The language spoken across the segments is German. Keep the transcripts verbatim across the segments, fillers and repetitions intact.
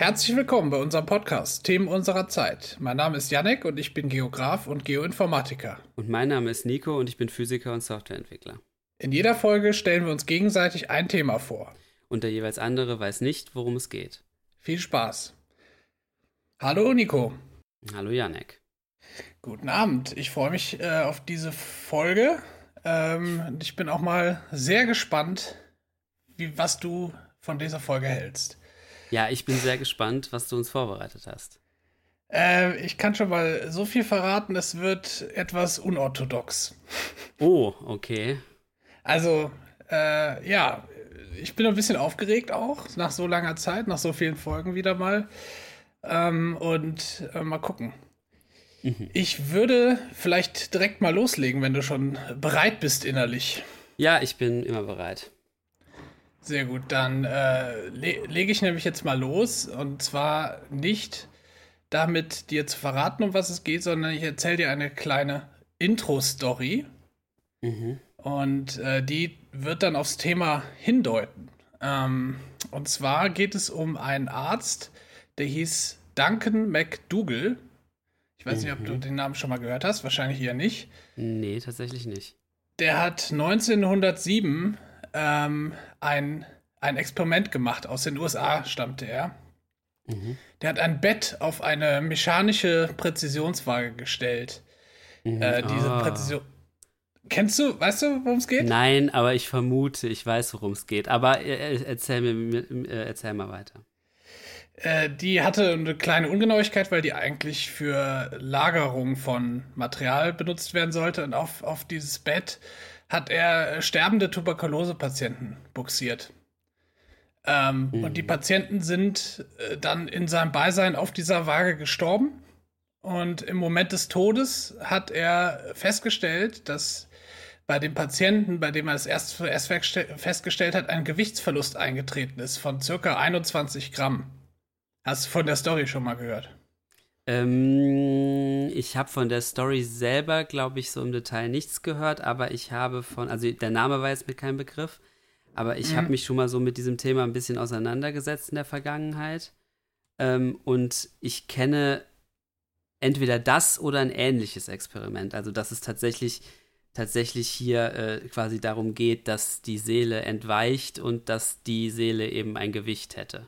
Herzlich willkommen bei unserem Podcast Themen unserer Zeit. Mein Name ist Jannik und ich bin Geograf und Geoinformatiker. Und mein Name ist Nico und ich bin Physiker und Softwareentwickler. In jeder Folge stellen wir uns gegenseitig ein Thema vor. Und der jeweils andere weiß nicht, worum es geht. Viel Spaß. Hallo Nico. Hallo Jannik. Guten Abend. Ich freue mich äh, auf diese Folge. Ähm, ich bin auch mal sehr gespannt, wie, was du von dieser Folge hältst. Ja, ich bin sehr gespannt, was du uns vorbereitet hast. Äh, ich kann schon mal so viel verraten, es wird etwas unorthodox. Oh, okay. Also, äh, ja, ich bin ein bisschen aufgeregt auch, nach so langer Zeit, nach so vielen Folgen wieder mal. Ähm, und äh, mal gucken. Mhm. Ich würde vielleicht direkt mal loslegen, wenn du schon bereit bist innerlich. Ja, ich bin immer bereit. Sehr gut, dann äh, le- lege ich nämlich jetzt mal los. Und zwar nicht damit dir zu verraten, um was es geht, sondern ich erzähle dir eine kleine Intro-Story. Mhm. Und äh, die wird dann aufs Thema hindeuten. Ähm, und zwar geht es um einen Arzt, der hieß Duncan McDougall. Ich weiß mhm. nicht, ob du den Namen schon mal gehört hast, wahrscheinlich eher nicht. Nee, tatsächlich nicht. Der hat neunzehnhundertsieben ähm, ein, ein Experiment gemacht. Aus den U S A stammte er. Mhm. Der hat ein Bett auf eine mechanische Präzisionswaage gestellt. Mhm. Äh, diese oh. Präzision... Kennst du, weißt du, worum es geht? Nein, aber ich vermute, ich weiß, worum es geht. Aber äh, erzähl mir, äh, erzähl mal weiter. Äh, die hatte eine kleine Ungenauigkeit, weil die eigentlich für Lagerung von Material benutzt werden sollte. Und auf, auf dieses Bett hat er sterbende Tuberkulose-Patienten buxiert. Ähm, mhm. Und die Patienten sind äh, dann in seinem Beisein auf dieser Waage gestorben. Und im Moment des Todes hat er festgestellt, dass bei dem Patienten, bei dem er es erst, erst festgestellt hat, ein Gewichtsverlust eingetreten ist von circa einundzwanzig Gramm. Hast du von der Story schon mal gehört? Ähm, ich habe von der Story selber, glaube ich, so im Detail nichts gehört, aber ich habe von, also der Name war jetzt mir kein Begriff, aber ich mhm. habe mich schon mal so mit diesem Thema ein bisschen auseinandergesetzt in der Vergangenheit. Ähm, und ich kenne entweder das oder ein ähnliches Experiment. Also, dass es tatsächlich, tatsächlich hier äh, quasi darum geht, dass die Seele entweicht und dass die Seele eben ein Gewicht hätte.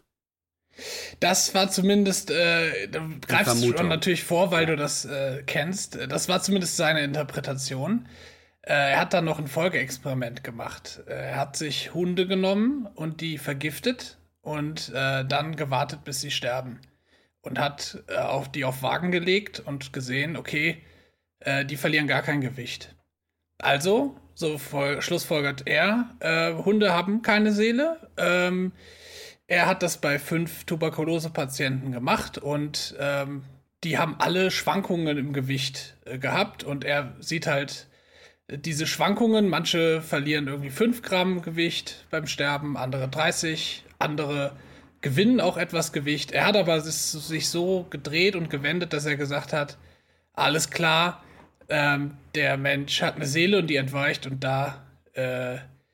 Das war zumindest, äh, da greifst du schon natürlich vor, weil ja. du das äh, kennst. Das war zumindest seine Interpretation. Äh, er hat dann noch ein Folgeexperiment gemacht. Er hat sich Hunde genommen und die vergiftet und äh, dann gewartet, bis sie sterben. Und hat äh, auf die auf Wagen gelegt und gesehen, okay, äh, die verlieren gar kein Gewicht. Also, so voll, schlussfolgert er, äh, Hunde haben keine Seele. Ähm, er hat das bei fünf Tuberkulose-Patienten gemacht und ähm, die haben alle Schwankungen im Gewicht äh, gehabt. Und er sieht halt äh, diese Schwankungen. Manche verlieren irgendwie fünf Gramm Gewicht beim Sterben, andere dreißig, andere gewinnen auch etwas Gewicht. Er hat aber sich so gedreht und gewendet, dass er gesagt hat, alles klar, ähm, der Mensch hat eine Seele und die entweicht und da, äh,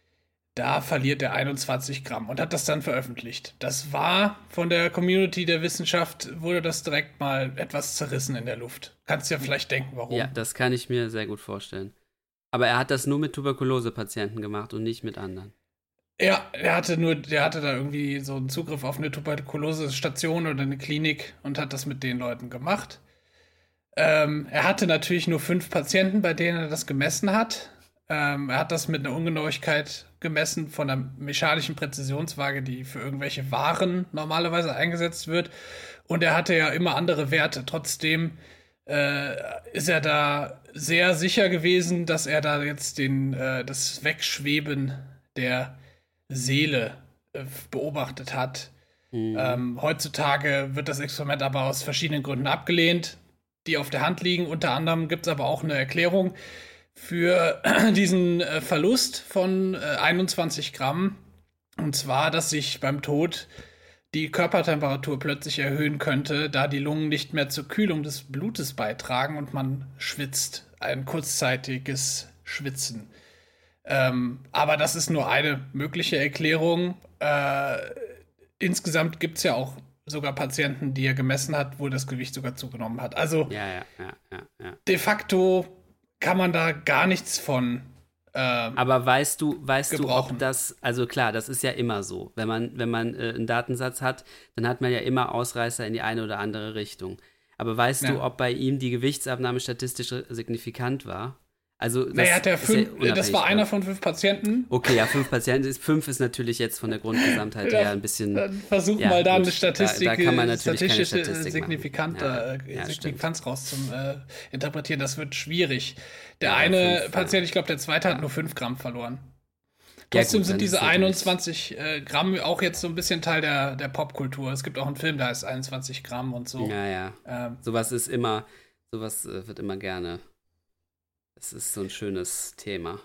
da verliert er einundzwanzig Gramm und hat das dann veröffentlicht. Das war von der Community der Wissenschaft, wurde das direkt mal etwas zerrissen in der Luft. Kannst dir vielleicht denken, warum. Ja, das kann ich mir sehr gut vorstellen. Aber er hat das nur mit Tuberkulose-Patienten gemacht und nicht mit anderen. Ja, er hatte nur, der hatte da irgendwie so einen Zugriff auf eine Tuberkulose-Station oder eine Klinik und hat das mit den Leuten gemacht. Ähm, er hatte natürlich nur fünf Patienten, bei denen er das gemessen hat. Ähm, er hat das mit einer Ungenauigkeit gemessen von einer mechanischen Präzisionswaage, die für irgendwelche Waren normalerweise eingesetzt wird. Und er hatte ja immer andere Werte. Trotzdem äh, ist er da sehr sicher gewesen, dass er da jetzt den, äh, das Wegschweben der Seele äh, beobachtet hat. Mhm. Ähm, heutzutage wird das Experiment aber aus verschiedenen Gründen abgelehnt, die auf der Hand liegen. Unter anderem gibt es aber auch eine Erklärung für diesen äh, Verlust von äh, einundzwanzig Gramm. Und zwar, dass sich beim Tod die Körpertemperatur plötzlich erhöhen könnte, da die Lungen nicht mehr zur Kühlung des Blutes beitragen und man schwitzt. Ein kurzzeitiges Schwitzen. Ähm, aber das ist nur eine mögliche Erklärung. Äh, insgesamt gibt es ja auch sogar Patienten, die er gemessen hat, wo das Gewicht sogar zugenommen hat. Also ja, ja, ja, ja, ja. de facto kann man da gar nichts von äh, Aber weißt du, weißt gebrauchen. du, ob das, also klar, das ist ja immer so. Wenn man, wenn man äh, einen Datensatz hat, dann hat man ja immer Ausreißer in die eine oder andere Richtung. Aber weißt Ja. du, ob bei ihm die Gewichtsabnahme statistisch signifikant war? Also, das, Naja, hat er ist fünf, ja das war einer von fünf Patienten. Okay, ja, fünf Patienten. Ist, fünf ist natürlich jetzt von der Grundgesamtheit her ein bisschen. Dann versuch ja, mal da gut, eine Statistik, da, da kann man natürlich statistische keine Statistik Signifikant, ja, äh, ja, Signifikanz raus zum äh, interpretieren. Das wird schwierig. Der ja, eine fünf, Patient, ja. ich glaube, der zweite hat nur fünf Gramm verloren. Ja, Trotzdem gut, sind dann diese ist natürlich- einundzwanzig äh, Gramm auch jetzt so ein bisschen Teil der, der Popkultur. Es gibt auch einen Film, der heißt einundzwanzig Gramm und so. Ja, ja. Ähm, Sowas ist immer, sowas äh, wird immer gerne. Es ist so ein schönes Thema.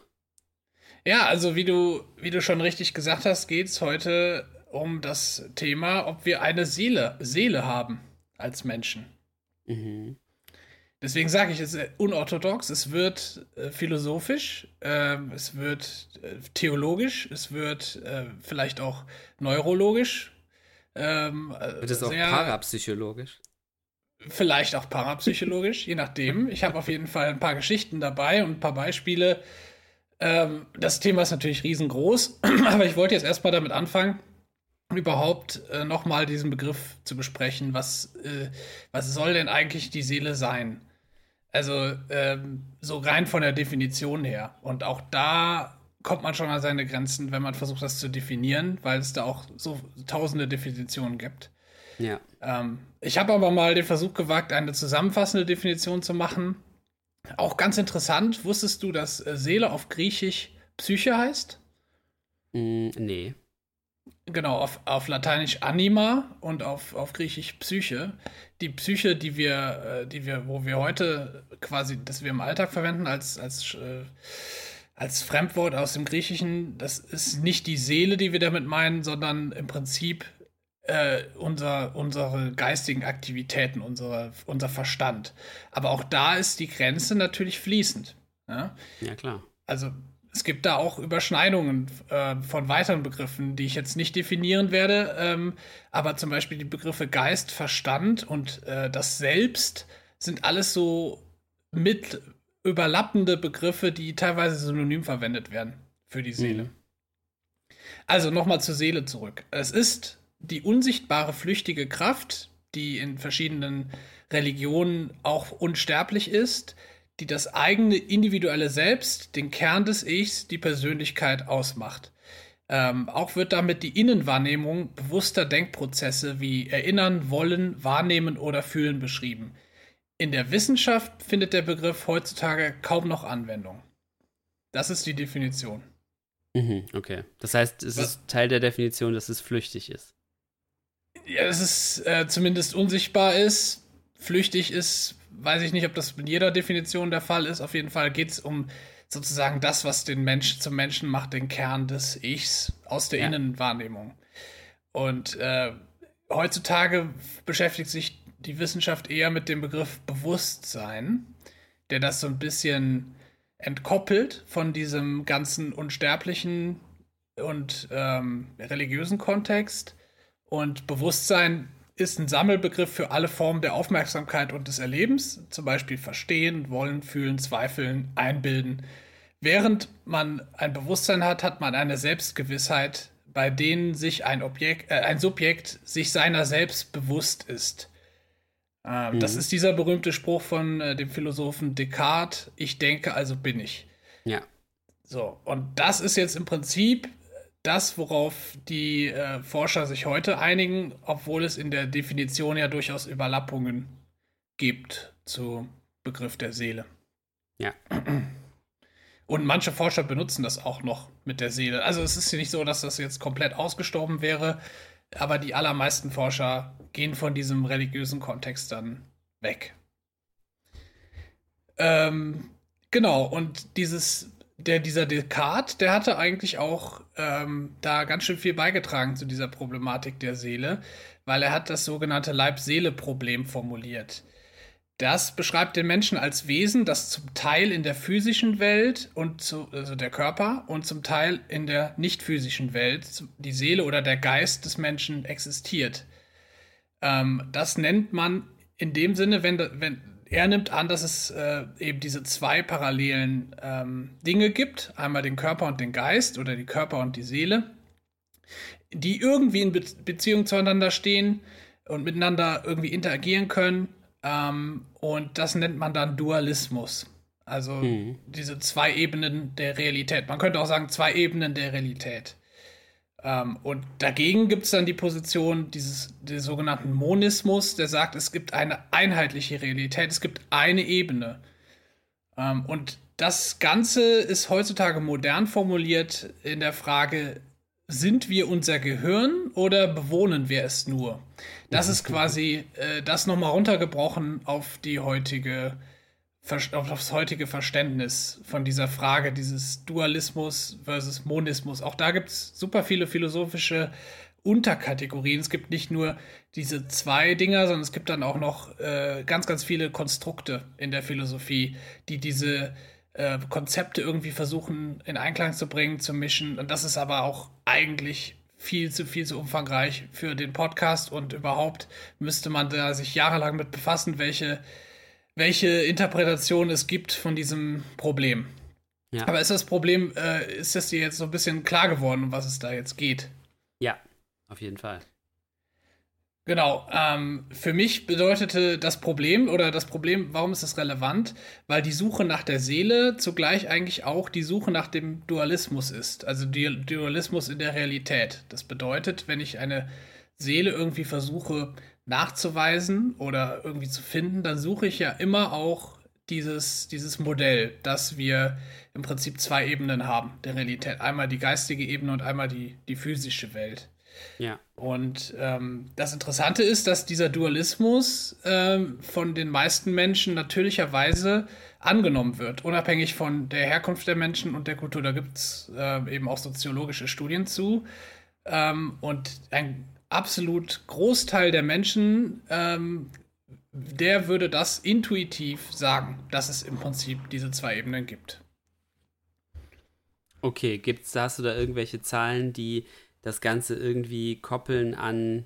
Ja, also wie du, wie du schon richtig gesagt hast, geht es heute um das Thema, ob wir eine Seele, Seele haben als Menschen. Mhm. Deswegen sage ich, es ist unorthodox, es wird äh, philosophisch, äh, es wird äh, theologisch, es wird äh, vielleicht auch neurologisch. Ähm, äh, Wird es auch sehr- parapsychologisch? Vielleicht auch parapsychologisch, je nachdem. Ich habe auf jeden Fall ein paar Geschichten dabei und ein paar Beispiele. Ähm, das Thema ist natürlich riesengroß, aber ich wollte jetzt erstmal damit anfangen, überhaupt äh, nochmal diesen Begriff zu besprechen. Was, äh, was soll denn eigentlich die Seele sein? Also ähm, so rein von der Definition her. Und auch da kommt man schon an seine Grenzen, wenn man versucht, das zu definieren, weil es da auch so tausende Definitionen gibt. Ja. Ähm, ich habe aber mal den Versuch gewagt, eine zusammenfassende Definition zu machen. Auch ganz interessant, wusstest du, dass äh, Seele auf Griechisch Psyche heißt? Mm, nee. Genau, auf, auf Lateinisch Anima und auf, auf Griechisch Psyche. Die Psyche, die wir, äh, die wir, wo wir heute quasi, das wir im Alltag verwenden als, als, äh, als Fremdwort aus dem Griechischen, das ist nicht die Seele, die wir damit meinen, sondern im Prinzip äh, unser, unsere geistigen Aktivitäten, unser, unser Verstand. Aber auch da ist die Grenze natürlich fließend. Ja? Ja, klar. Also es gibt da auch Überschneidungen äh, von weiteren Begriffen, die ich jetzt nicht definieren werde, ähm, aber zum Beispiel die Begriffe Geist, Verstand und äh, das Selbst sind alles so mit überlappende Begriffe, die teilweise synonym verwendet werden für die Seele. Mhm. Also nochmal zur Seele zurück. Es ist die unsichtbare, flüchtige Kraft, die in verschiedenen Religionen auch unsterblich ist, die das eigene individuelle Selbst, den Kern des Ichs, die Persönlichkeit ausmacht. Ähm, auch wird damit die Innenwahrnehmung bewusster Denkprozesse wie Erinnern, Wollen, Wahrnehmen oder Fühlen beschrieben. In der Wissenschaft findet der Begriff heutzutage kaum noch Anwendung. Das ist die Definition. Mhm, okay. Das heißt, es Was? ist Teil der Definition, dass es flüchtig ist. Ja, dass es äh, zumindest unsichtbar ist, flüchtig ist, weiß ich nicht, ob das in jeder Definition der Fall ist. Auf jeden Fall geht es um sozusagen das, was den Menschen zum Menschen macht, den Kern des Ichs aus der Ja. Innenwahrnehmung. Und äh, heutzutage beschäftigt sich die Wissenschaft eher mit dem Begriff Bewusstsein, der das so ein bisschen entkoppelt von diesem ganzen unsterblichen und ähm, religiösen Kontext. Und Bewusstsein ist ein Sammelbegriff für alle Formen der Aufmerksamkeit und des Erlebens, zum Beispiel verstehen, wollen, fühlen, zweifeln, einbilden. Während man ein Bewusstsein hat, hat man eine Selbstgewissheit, bei denen sich ein Objekt, äh, ein Subjekt sich seiner selbst bewusst ist. Ähm, Mhm. Das ist dieser berühmte Spruch von äh, dem Philosophen Descartes: Ich denke, also bin ich. Ja. So, und das ist jetzt im Prinzip das, worauf die äh, Forscher sich heute einigen, obwohl es in der Definition ja durchaus Überlappungen gibt zum Begriff der Seele. Ja. Und manche Forscher benutzen das auch noch mit der Seele. Also es ist ja nicht so, dass das jetzt komplett ausgestorben wäre, aber die allermeisten Forscher gehen von diesem religiösen Kontext dann weg. Ähm, genau, und dieses Der, dieser Descartes, der hatte eigentlich auch ähm, da ganz schön viel beigetragen zu dieser Problematik der Seele, weil er hat das sogenannte Leib-Seele-Problem formuliert. Das beschreibt den Menschen als Wesen, das zum Teil in der physischen Welt, und zu, also der Körper, und zum Teil in der nicht physischen Welt, die Seele oder der Geist des Menschen existiert. Ähm, das nennt man in dem Sinne, wenn, wenn er nimmt an, dass es äh, eben diese zwei parallelen ähm, Dinge gibt, einmal den Körper und den Geist oder die Körper und die Seele, die irgendwie in Be- Beziehung zueinander stehen und miteinander irgendwie interagieren können. Ähm, und das nennt man dann Dualismus. Also mhm. diese zwei Ebenen der Realität. Man könnte auch sagen, zwei Ebenen der Realität. Ähm, und dagegen gibt es dann die Position dieses des sogenannten Monismus, der sagt, es gibt eine einheitliche Realität, es gibt eine Ebene. Ähm, und das Ganze ist heutzutage modern formuliert in der Frage, sind wir unser Gehirn oder bewohnen wir es nur? Das ist quasi äh, das nochmal runtergebrochen auf die heutige auf das heutige Verständnis von dieser Frage, dieses Dualismus versus Monismus. Auch da gibt es super viele philosophische Unterkategorien. Es gibt nicht nur diese zwei Dinger, sondern es gibt dann auch noch äh, ganz, ganz viele Konstrukte in der Philosophie, die diese äh, Konzepte irgendwie versuchen in Einklang zu bringen, zu mischen. Und das ist aber auch eigentlich viel zu, viel zu umfangreich für den Podcast und überhaupt müsste man da sich jahrelang mit befassen, welche welche Interpretation es gibt von diesem Problem. Ja. Aber ist das Problem, äh, ist das dir jetzt so ein bisschen klar geworden, um was es da jetzt geht? Ja, auf jeden Fall. Genau, ähm, für mich bedeutete das Problem, oder das Problem, warum ist das relevant? Weil die Suche nach der Seele zugleich eigentlich auch die Suche nach dem Dualismus ist. Also die Dualismus in der Realität. Das bedeutet, wenn ich eine Seele irgendwie versuche nachzuweisen oder irgendwie zu finden, dann suche ich ja immer auch dieses, dieses Modell, dass wir im Prinzip zwei Ebenen haben der Realität. Einmal die geistige Ebene und einmal die, die physische Welt. Ja. Und ähm, das Interessante ist, dass dieser Dualismus ähm, von den meisten Menschen natürlicherweise angenommen wird, unabhängig von der Herkunft der Menschen und der Kultur. Da gibt es äh, eben auch soziologische Studien zu. Ähm, und ein absolut Großteil der Menschen, ähm, der würde das intuitiv sagen, dass es im Prinzip diese zwei Ebenen gibt. Okay, gibt's, hast du da irgendwelche Zahlen, die das Ganze irgendwie koppeln an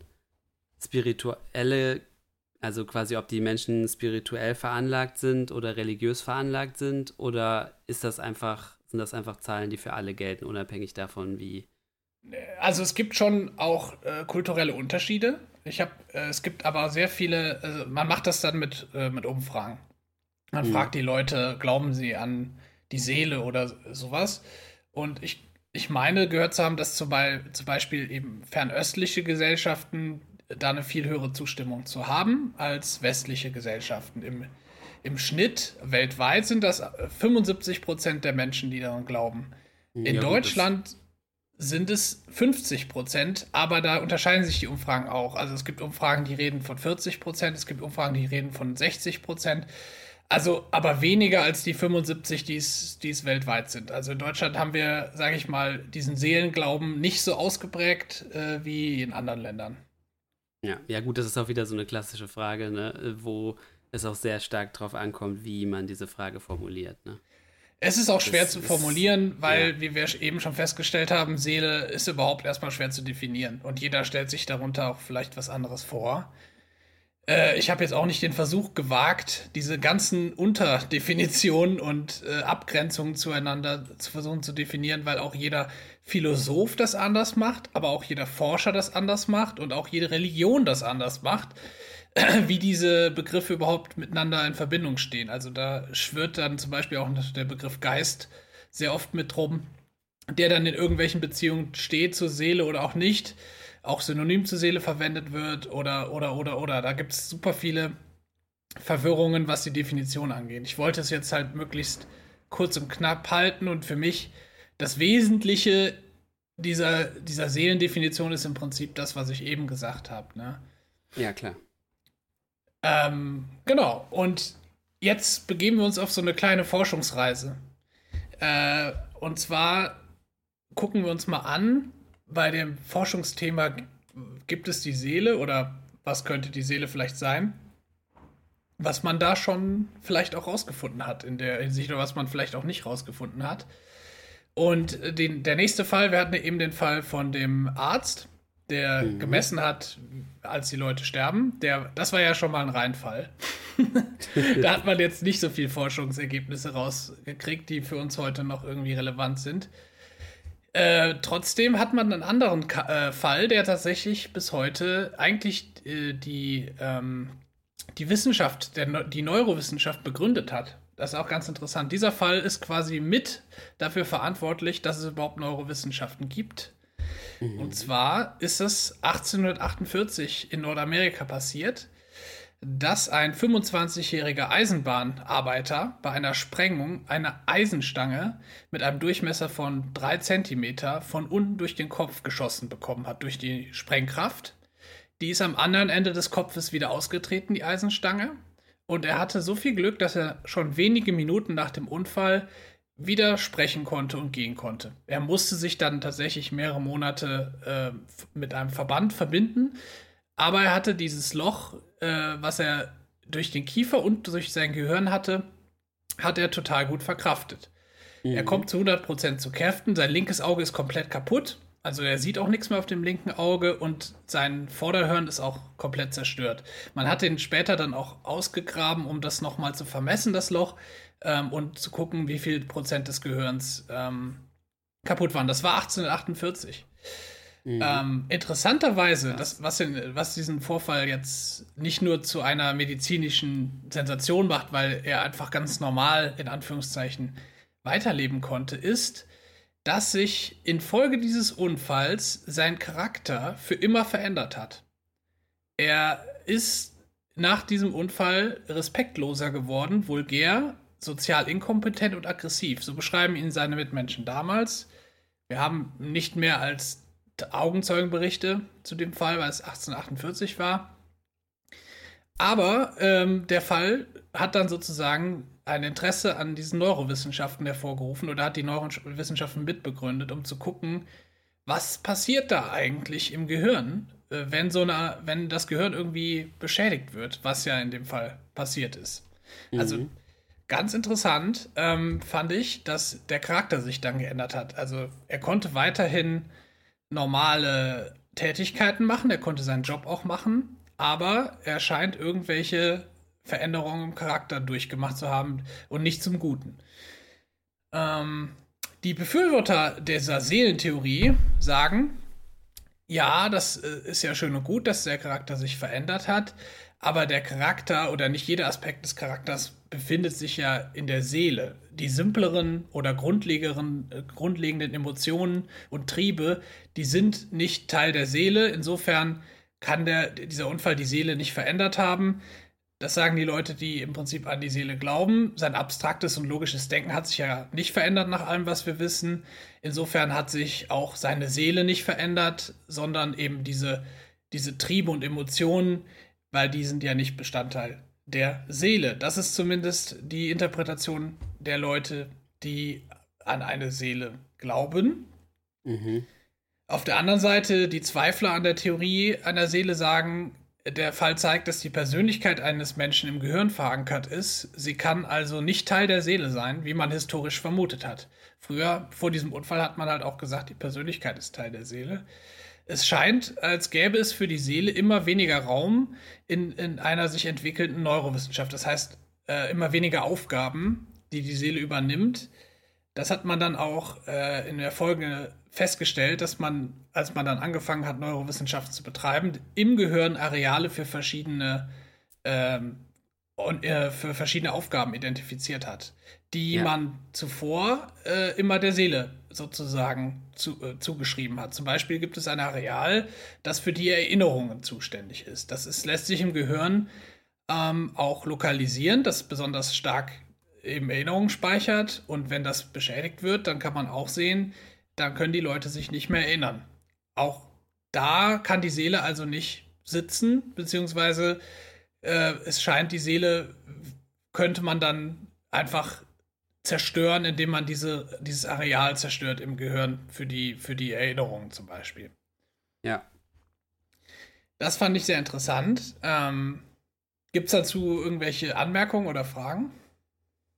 spirituelle, also quasi ob die Menschen spirituell veranlagt sind oder religiös veranlagt sind, oder ist das einfach, sind das einfach Zahlen, die für alle gelten, unabhängig davon, wie? Also es gibt schon auch äh, kulturelle Unterschiede. Ich habe, äh, es gibt aber sehr viele, also man macht das dann mit, äh, mit Umfragen. Man hm. fragt die Leute, glauben sie an die Seele oder sowas? Und ich, ich meine, gehört zu haben, dass zum, Be- zum Beispiel eben fernöstliche Gesellschaften da eine viel höhere Zustimmung zu haben als westliche Gesellschaften. Im, im Schnitt weltweit sind das fünfundsiebzig Prozent der Menschen, die daran glauben. In ja, Deutschland sind es fünfzig Prozent, aber da unterscheiden sich die Umfragen auch. Also es gibt Umfragen, die reden von vierzig Prozent, es gibt Umfragen, die reden von sechzig Prozent. Also aber weniger als die fünfundsiebzig, die es, die es weltweit sind. Also in Deutschland haben wir, sage ich mal, diesen Seelenglauben nicht so ausgeprägt äh, wie in anderen Ländern. Ja, ja gut, das ist auch wieder so eine klassische Frage, ne, wo es auch sehr stark drauf ankommt, wie man diese Frage formuliert, ne? Es ist auch schwer das zu formulieren, ist, weil, ja. wie wir eben schon festgestellt haben, Seele ist überhaupt erstmal schwer zu definieren. Und jeder stellt sich darunter auch vielleicht was anderes vor. Äh, ich habe jetzt auch nicht den Versuch gewagt, diese ganzen Unterdefinitionen und äh, Abgrenzungen zueinander zu versuchen zu definieren, weil auch jeder Philosoph das anders macht, aber auch jeder Forscher das anders macht und auch jede Religion das anders macht, wie diese Begriffe überhaupt miteinander in Verbindung stehen. Also da schwirrt dann zum Beispiel auch der Begriff Geist sehr oft mit rum, der dann in irgendwelchen Beziehungen steht zur Seele oder auch nicht, auch synonym zur Seele verwendet wird oder, oder, oder, oder. Da gibt es super viele Verwirrungen, was die Definition angeht. Ich wollte es jetzt halt möglichst kurz und knapp halten und für mich das Wesentliche dieser, dieser Seelendefinition ist im Prinzip das, was ich eben gesagt habe, ne? Ja, klar. Ähm, genau, und jetzt begeben wir uns auf so eine kleine Forschungsreise. Äh, und zwar gucken wir uns mal an, bei dem Forschungsthema, gibt es die Seele oder was könnte die Seele vielleicht sein? Was man da schon vielleicht auch rausgefunden hat in der Hinsicht oder was man vielleicht auch nicht rausgefunden hat. Und den, der nächste Fall, wir hatten eben den Fall von dem Arzt, der mhm. gemessen hat, als die Leute sterben. Der, das war ja schon mal ein Reinfall. Da hat man jetzt nicht so viel Forschungsergebnisse rausgekriegt, die für uns heute noch irgendwie relevant sind. Äh, trotzdem hat man einen anderen Ka- äh, Fall, der tatsächlich bis heute eigentlich äh, die, ähm, die Wissenschaft, der, die Neurowissenschaft begründet hat. Das ist auch ganz interessant. Dieser Fall ist quasi mit dafür verantwortlich, dass es überhaupt Neurowissenschaften gibt. Mhm. Und zwar ist es achtzehnhundertachtundvierzig in Nordamerika passiert, dass ein fünfundzwanzigjähriger Eisenbahnarbeiter bei einer Sprengung eine Eisenstange mit einem Durchmesser von drei Zentimeter von unten durch den Kopf geschossen bekommen hat, durch die Sprengkraft. Die ist am anderen Ende des Kopfes wieder ausgetreten, die Eisenstange. Und er hatte so viel Glück, dass er schon wenige Minuten nach dem Unfall wieder sprechen konnte und gehen konnte. Er musste sich dann tatsächlich mehrere Monate äh, mit einem Verband verbinden, aber er hatte dieses Loch, äh, was er durch den Kiefer und durch sein Gehirn hatte, hat er total gut verkraftet. Mhm. Er kommt zu hundert Prozent zu Kräften, sein linkes Auge ist komplett kaputt, also er sieht auch nichts mehr auf dem linken Auge und sein Vorderhirn ist auch komplett zerstört. Man hat ihn später dann auch ausgegraben, um das nochmal zu vermessen, das Loch, ähm, und zu gucken, wie viel Prozent des Gehirns ähm, kaputt waren. Das war achtzehnhundertachtundvierzig. Mhm. Ähm, interessanterweise, das, was, in, was diesen Vorfall jetzt nicht nur zu einer medizinischen Sensation macht, weil er einfach ganz normal, in Anführungszeichen, weiterleben konnte, ist, dass sich infolge dieses Unfalls sein Charakter für immer verändert hat. Er ist nach diesem Unfall respektloser geworden, vulgär, sozial inkompetent und aggressiv. So beschreiben ihn seine Mitmenschen damals. Wir haben nicht mehr als Augenzeugenberichte zu dem Fall, weil es achtzehnhundertachtundvierzig war. Aber ähm, der Fall hat dann sozusagen ein Interesse an diesen Neurowissenschaften hervorgerufen oder hat die Neurowissenschaften mitbegründet, um zu gucken, was passiert da eigentlich im Gehirn, äh, wenn so eine, wenn das Gehirn irgendwie beschädigt wird, was ja in dem Fall passiert ist. Mhm. Also ganz interessant ähm, fand ich, dass der Charakter sich dann geändert hat. Also er konnte weiterhin normale Tätigkeiten machen, er konnte seinen Job auch machen, aber er scheint irgendwelche Veränderungen im Charakter durchgemacht zu haben und nicht zum Guten. Ähm, die Befürworter dieser Seelentheorie sagen, ja, das ist ja schön und gut, dass der Charakter sich verändert hat, aber der Charakter oder nicht jeder Aspekt des Charakters befindet sich ja in der Seele. Die simpleren oder grundlegeren, äh, grundlegenden Emotionen und Triebe, die sind nicht Teil der Seele. Insofern kann der, dieser Unfall die Seele nicht verändert haben. Das sagen die Leute, die im Prinzip an die Seele glauben. Sein abstraktes und logisches Denken hat sich ja nicht verändert nach allem, was wir wissen. Insofern hat sich auch seine Seele nicht verändert, sondern eben diese, diese Triebe und Emotionen, weil die sind ja nicht Bestandteil der Seele. Das ist zumindest die Interpretation der Leute, die an eine Seele glauben. Mhm. Auf der anderen Seite, die Zweifler an der Theorie einer Seele sagen, der Fall zeigt, dass die Persönlichkeit eines Menschen im Gehirn verankert ist. Sie kann also nicht Teil der Seele sein, wie man historisch vermutet hat. Früher, vor diesem Unfall, hat man halt auch gesagt, die Persönlichkeit ist Teil der Seele. Es scheint, als gäbe es für die Seele immer weniger Raum in, in einer sich entwickelnden Neurowissenschaft. Das heißt, äh, immer weniger Aufgaben, die die Seele übernimmt. Das hat man dann auch äh, in der Folge festgestellt, dass man, als man dann angefangen hat, Neurowissenschaften zu betreiben, im Gehirn Areale für verschiedene, ähm, und, äh, für verschiedene Aufgaben identifiziert hat, die ja. man zuvor äh, immer der Seele sozusagen zu, äh, zugeschrieben hat. Zum Beispiel gibt es ein Areal, das für die Erinnerungen zuständig ist. Das ist, lässt sich im Gehirn ähm, auch lokalisieren, das besonders stark eben Erinnerungen speichert. Und wenn das beschädigt wird, dann kann man auch sehen, dann können die Leute sich nicht mehr erinnern. Auch da kann die Seele also nicht sitzen, beziehungsweise äh, es scheint, die Seele könnte man dann einfach zerstören, indem man diese, dieses Areal zerstört im Gehirn für die, für die Erinnerungen zum Beispiel. Ja. Das fand ich sehr interessant. Ähm, Gibt es dazu irgendwelche Anmerkungen oder Fragen?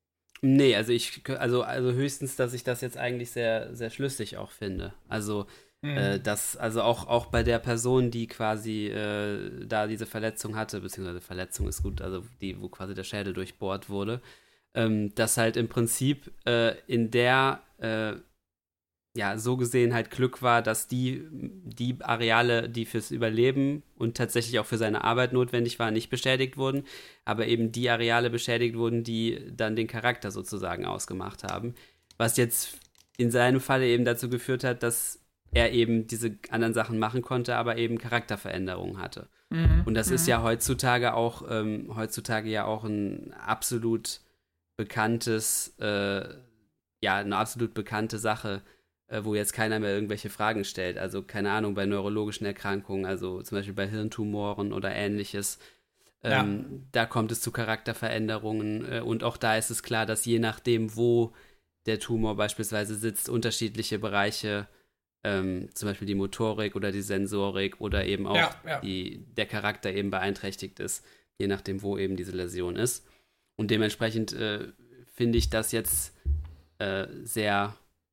Nee, also ich, also, also höchstens, dass ich das jetzt eigentlich sehr, sehr schlüssig auch finde. Also Mhm. Äh, das, also auch, auch bei der Person, die quasi äh, da diese Verletzung hatte, beziehungsweise Verletzung ist gut, also die, wo quasi der Schädel durchbohrt wurde, ähm, dass halt im Prinzip äh, in der äh, ja, so gesehen halt Glück war, dass die, die Areale, die fürs Überleben und tatsächlich auch für seine Arbeit notwendig waren, nicht beschädigt wurden, aber eben die Areale beschädigt wurden, die dann den Charakter sozusagen ausgemacht haben. Was jetzt in seinem Falle eben dazu geführt hat, dass er eben diese anderen Sachen machen konnte, aber eben Charakterveränderungen hatte. Mhm. Und das mhm. ist ja heutzutage auch, ähm, heutzutage ja auch ein absolut bekanntes, äh, ja, eine absolut bekannte Sache, wo jetzt keiner mehr irgendwelche Fragen stellt. Also, keine Ahnung, bei neurologischen Erkrankungen, also zum Beispiel bei Hirntumoren oder ähnliches, ja. ähm, da kommt es zu Charakterveränderungen äh, und auch da ist es klar, dass je nachdem, wo der Tumor beispielsweise sitzt, unterschiedliche Bereiche, ähm, zum Beispiel die Motorik oder die Sensorik oder eben auch ja, ja. Die, der Charakter eben beeinträchtigt ist, je nachdem, wo eben diese Läsion ist. Und dementsprechend äh, finde ich das jetzt äh, sehr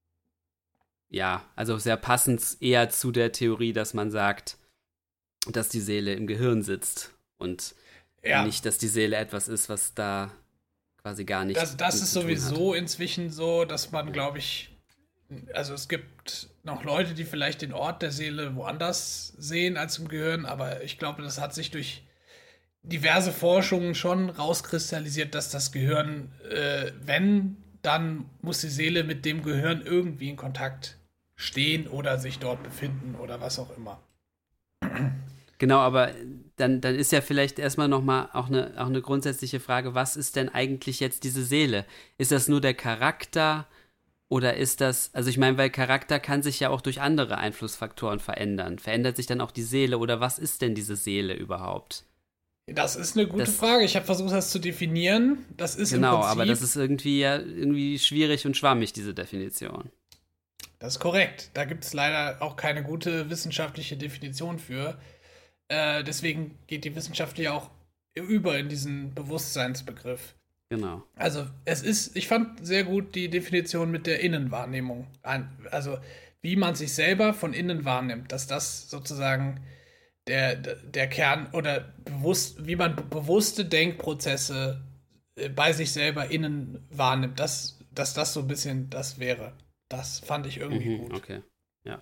ja, also sehr passend eher zu der Theorie, dass man sagt, dass die Seele im Gehirn sitzt und ja. nicht, dass die Seele etwas ist, was da quasi gar nicht Das, das ist sowieso hat. Inzwischen so, dass man, glaube ich, also es gibt noch Leute, die vielleicht den Ort der Seele woanders sehen als im Gehirn, aber ich glaube, das hat sich durch diverse Forschungen schon rauskristallisiert, dass das Gehirn, äh, wenn, dann muss die Seele mit dem Gehirn irgendwie in Kontakt stehen oder sich dort befinden oder was auch immer. Genau, aber dann, dann ist ja vielleicht erstmal nochmal auch eine, auch eine grundsätzliche Frage, was ist denn eigentlich jetzt diese Seele? Ist das nur der Charakter oder ist das, also ich meine, weil Charakter kann sich ja auch durch andere Einflussfaktoren verändern. Verändert sich dann auch die Seele oder was ist denn diese Seele überhaupt? Das ist eine gute das, Frage. Ich habe versucht, das zu definieren. Das ist genau, im Prinzip, aber das ist irgendwie ja irgendwie schwierig und schwammig, diese Definition. Das ist korrekt. Da gibt es leider auch keine gute wissenschaftliche Definition für. Äh, deswegen geht die Wissenschaft ja auch über in diesen Bewusstseinsbegriff. Genau. Also es ist, ich fand sehr gut die Definition mit der Innenwahrnehmung. Also wie man sich selber von innen wahrnimmt, dass das sozusagen der, der Kern oder bewusst, wie man bewusste Denkprozesse bei sich selber innen wahrnimmt, dass, dass das so ein bisschen das wäre. Das fand ich irgendwie mhm, gut. Okay, ja.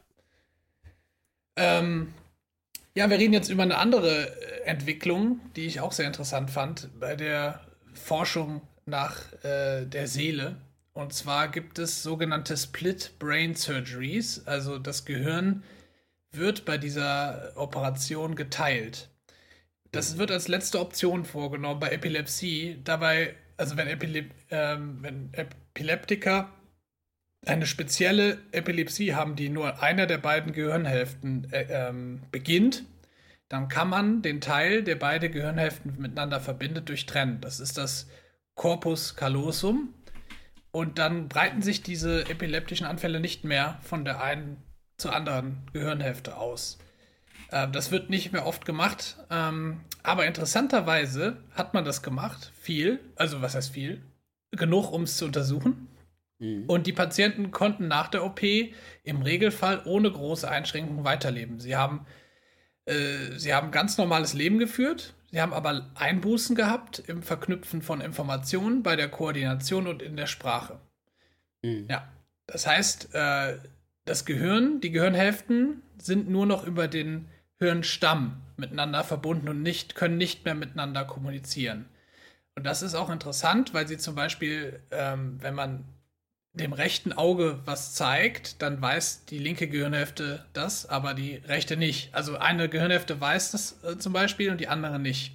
Ähm, ja, wir reden jetzt über eine andere Entwicklung, die ich auch sehr interessant fand, bei der Forschung nach äh, der Seele. Und zwar gibt es sogenannte Split Brain Surgeries, also das Gehirn wird bei dieser Operation geteilt. Das wird als letzte Option vorgenommen bei Epilepsie. Dabei, also wenn, Epilep ähm, wenn Epileptiker eine spezielle Epilepsie haben, die nur einer der beiden Gehirnhälften äh, ähm, beginnt, dann kann man den Teil, der beide Gehirnhälften miteinander verbindet, durchtrennen. Das ist das Corpus callosum. Und dann breiten sich diese epileptischen Anfälle nicht mehr von der einen zur anderen Gehirnhälfte aus. Ähm, das wird nicht mehr oft gemacht, ähm, aber interessanterweise hat man das gemacht, viel, also was heißt viel, genug, um es zu untersuchen. Mhm. Und die Patienten konnten nach der O P im Regelfall ohne große Einschränkungen weiterleben. Sie haben, äh, sie haben ganz normales Leben geführt, sie haben aber Einbußen gehabt im Verknüpfen von Informationen, bei der Koordination und in der Sprache. Mhm. Ja, das heißt, äh, das Gehirn, die Gehirnhälften sind nur noch über den Hirnstamm miteinander verbunden und nicht, können nicht mehr miteinander kommunizieren. Und das ist auch interessant, weil sie zum Beispiel, ähm, wenn man dem rechten Auge was zeigt, dann weiß die linke Gehirnhälfte das, aber die rechte nicht. Also eine Gehirnhälfte weiß das äh, zum Beispiel und die andere nicht.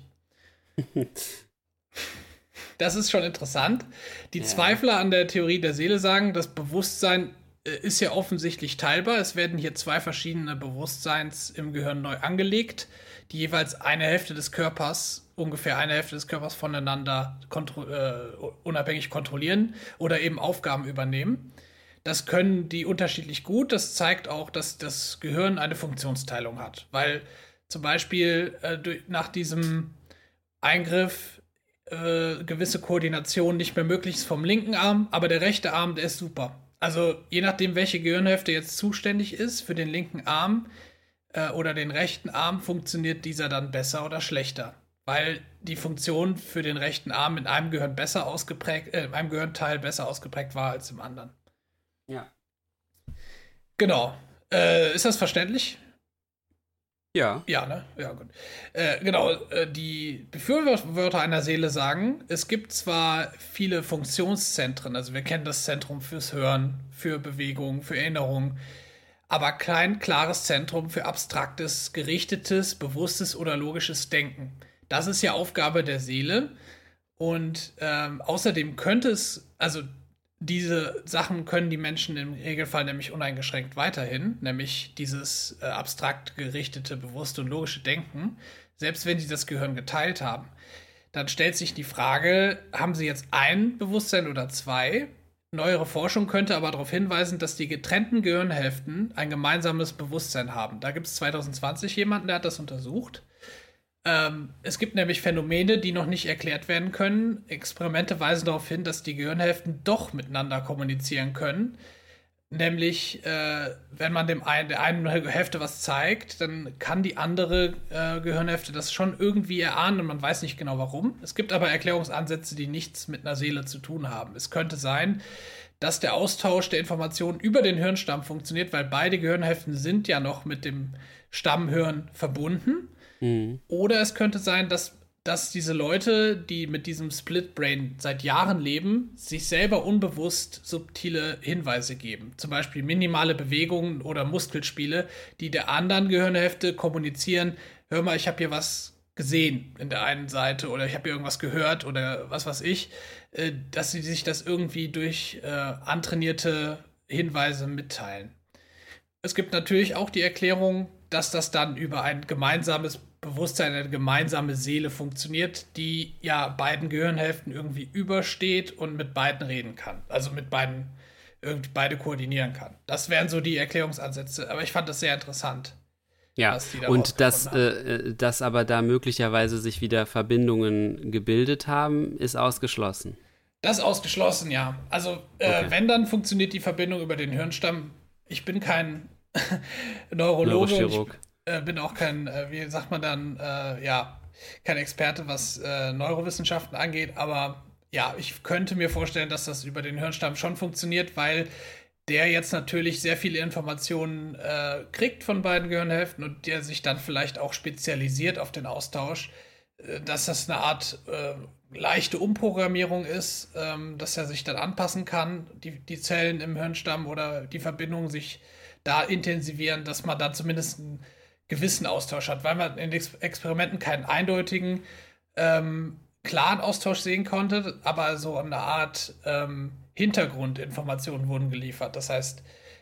Das ist schon interessant. Die ja. Zweifler an der Theorie der Seele sagen, das Bewusstsein äh, ist ja offensichtlich teilbar. Es werden hier zwei verschiedene Bewusstseins im Gehirn neu angelegt, die jeweils eine Hälfte des Körpers, ungefähr eine Hälfte des Körpers voneinander kontro äh, unabhängig kontrollieren oder eben Aufgaben übernehmen. Das können die unterschiedlich gut. Das zeigt auch, dass das Gehirn eine Funktionsteilung hat. Weil zum Beispiel äh, durch, nach diesem Eingriff äh, gewisse Koordination nicht mehr möglich ist vom linken Arm, aber der rechte Arm, der ist super. Also je nachdem, welche Gehirnhälfte jetzt zuständig ist für den linken Arm äh, oder den rechten Arm, funktioniert dieser dann besser oder schlechter. Weil die Funktion für den rechten Arm in einem Gehirn besser ausgeprägt, äh, in einem Gehirnteil besser ausgeprägt war als im anderen. Ja. Genau. Äh, ist das verständlich? Ja. Ja, ne? Ja, gut. Äh, genau, äh, die Befürworter einer Seele sagen, es gibt zwar viele Funktionszentren, also wir kennen das Zentrum fürs Hören, für Bewegung, für Erinnerung, aber kein klares Zentrum für abstraktes, gerichtetes, bewusstes oder logisches Denken. Das ist ja Aufgabe der Seele und ähm, außerdem könnte es, also diese Sachen können die Menschen im Regelfall nämlich uneingeschränkt weiterhin, nämlich dieses äh, abstrakt gerichtete, bewusste und logische Denken, selbst wenn sie das Gehirn geteilt haben. Dann stellt sich die Frage, haben sie jetzt ein Bewusstsein oder zwei? Neuere Forschung könnte aber darauf hinweisen, dass die getrennten Gehirnhälften ein gemeinsames Bewusstsein haben. Da gibt es zwanzig zwanzig jemanden, der hat das untersucht. Ähm, es gibt nämlich Phänomene, die noch nicht erklärt werden können. Experimente weisen darauf hin, dass die Gehirnhälften doch miteinander kommunizieren können. Nämlich, äh, wenn man dem einen, der einen Hälfte was zeigt, dann kann die andere äh, Gehirnhälfte das schon irgendwie erahnen und man weiß nicht genau warum. Es gibt aber Erklärungsansätze, die nichts mit einer Seele zu tun haben. Es könnte sein, dass der Austausch der Informationen über den Hirnstamm funktioniert, weil beide Gehirnhälften sind ja noch mit dem Stammhirn verbunden. Mhm. Oder es könnte sein, dass, dass diese Leute, die mit diesem Split Brain seit Jahren leben, sich selber unbewusst subtile Hinweise geben. Zum Beispiel minimale Bewegungen oder Muskelspiele, die der anderen Gehirnhälfte kommunizieren, hör mal, ich habe hier was gesehen in der einen Seite oder ich habe hier irgendwas gehört oder was weiß ich, äh, dass sie sich das irgendwie durch äh, antrainierte Hinweise mitteilen. Es gibt natürlich auch die Erklärung, dass das dann über ein gemeinsames Bewusstsein, eine gemeinsame Seele funktioniert, die ja beiden Gehirnhälften irgendwie übersteht und mit beiden reden kann. Also mit beiden, irgendwie beide koordinieren kann. Das wären so die Erklärungsansätze. Aber ich fand das sehr interessant. Ja, da und dass, äh, dass aber da möglicherweise sich wieder Verbindungen gebildet haben, ist ausgeschlossen. Das ist ausgeschlossen, ja. Also äh, okay. Wenn, dann funktioniert die Verbindung über den Hirnstamm. Ich bin kein Neurologe. Neurochirurg. Ich äh, bin auch kein, äh, wie sagt man dann, äh, ja, kein Experte, was äh, Neurowissenschaften angeht, aber ja, ich könnte mir vorstellen, dass das über den Hirnstamm schon funktioniert, weil der jetzt natürlich sehr viele Informationen äh, kriegt von beiden Gehirnhälften und der sich dann vielleicht auch spezialisiert auf den Austausch, äh, dass das eine Art äh, leichte Umprogrammierung ist, ähm, dass er sich dann anpassen kann, die, die Zellen im Hirnstamm oder die Verbindungen sich da intensivieren, dass man dann zumindest einen gewissen Austausch hat, weil man in den Experimenten keinen eindeutigen, ähm, klaren Austausch sehen konnte, aber so eine Art ähm, Hintergrundinformationen wurden geliefert. Das heißt,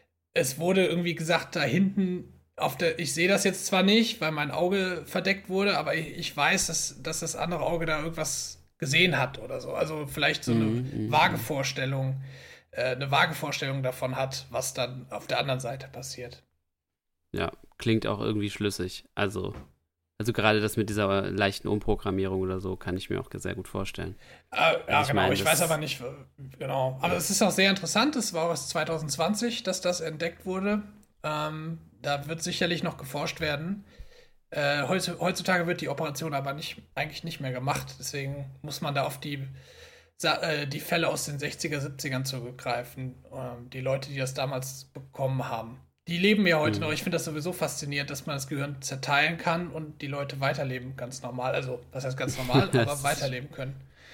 es wurde irgendwie gesagt, da hinten auf der, ich sehe das jetzt zwar nicht, weil mein Auge verdeckt wurde, aber ich, ich weiß, dass, dass das andere Auge da irgendwas gesehen hat oder so. Also vielleicht so eine mm, vage Vorstellung, äh, eine vage Vorstellung davon hat, was dann auf der anderen Seite passiert. Ja, klingt auch irgendwie schlüssig. Also, also gerade das mit dieser leichten Umprogrammierung oder so kann ich mir auch sehr gut vorstellen. Äh, ja, also ich genau. Meine, ich weiß aber nicht, genau. Aber es ist auch sehr interessant. Es war auch erst zwanzig zwanzig, dass das entdeckt wurde. Ähm, da wird sicherlich noch geforscht werden. Äh, heutzutage wird die Operation aber nicht, eigentlich nicht mehr gemacht. Deswegen muss man da auf die, äh, die Fälle aus den sechziger, siebzigern zurückgreifen. Ähm, die Leute, die das damals bekommen haben. Die leben ja heute mhm. noch. Ich finde das sowieso faszinierend, dass man das Gehirn zerteilen kann und die Leute weiterleben, ganz normal. Also, was heißt ganz normal, aber weiterleben können.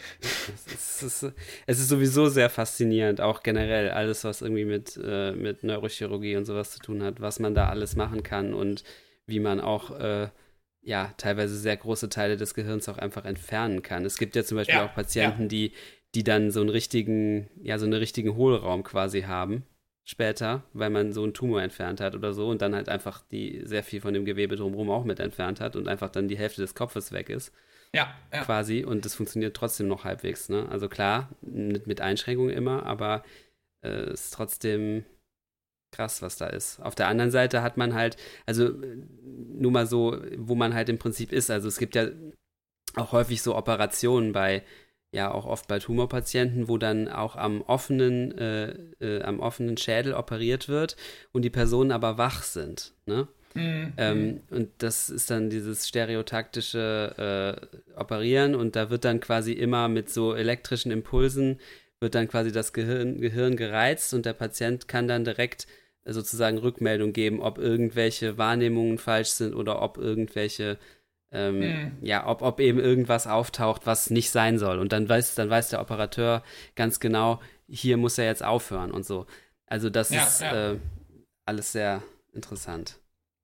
Es ist, es ist sowieso sehr faszinierend, auch generell alles, was irgendwie mit, äh, mit Neurochirurgie und sowas zu tun hat, was man da alles machen kann und wie man auch äh, ja, teilweise sehr große Teile des Gehirns auch einfach entfernen kann. Es gibt ja zum Beispiel ja, auch Patienten, ja. die, die dann so einen richtigen, ja, so einen richtigen Hohlraum quasi haben später, weil man so einen Tumor entfernt hat oder so und dann halt einfach die sehr viel von dem Gewebe drumherum auch mit entfernt hat und einfach dann die Hälfte des Kopfes weg ist. Ja, ja. Quasi, und das funktioniert trotzdem noch halbwegs, ne? Also klar, mit, mit Einschränkungen immer, aber es äh, ist trotzdem krass, was da ist. Auf der anderen Seite hat man halt, also nur mal so, wo man halt im Prinzip ist. Also es gibt ja auch häufig so Operationen bei ja auch oft bei Tumorpatienten, wo dann auch am offenen, äh, äh, am offenen Schädel operiert wird und die Personen aber wach sind, ne? Mhm. Ähm, und das ist dann dieses stereotaktische äh, Operieren und da wird dann quasi immer mit so elektrischen Impulsen wird dann quasi das Gehirn, Gehirn gereizt und der Patient kann dann direkt sozusagen Rückmeldung geben, ob irgendwelche Wahrnehmungen falsch sind oder ob irgendwelche ähm, mhm. ja, ob, ob eben irgendwas auftaucht, was nicht sein soll. Und dann weiß, dann weiß der Operateur ganz genau, hier muss er jetzt aufhören und so. Also das ja, ist ja. Äh, alles sehr interessant.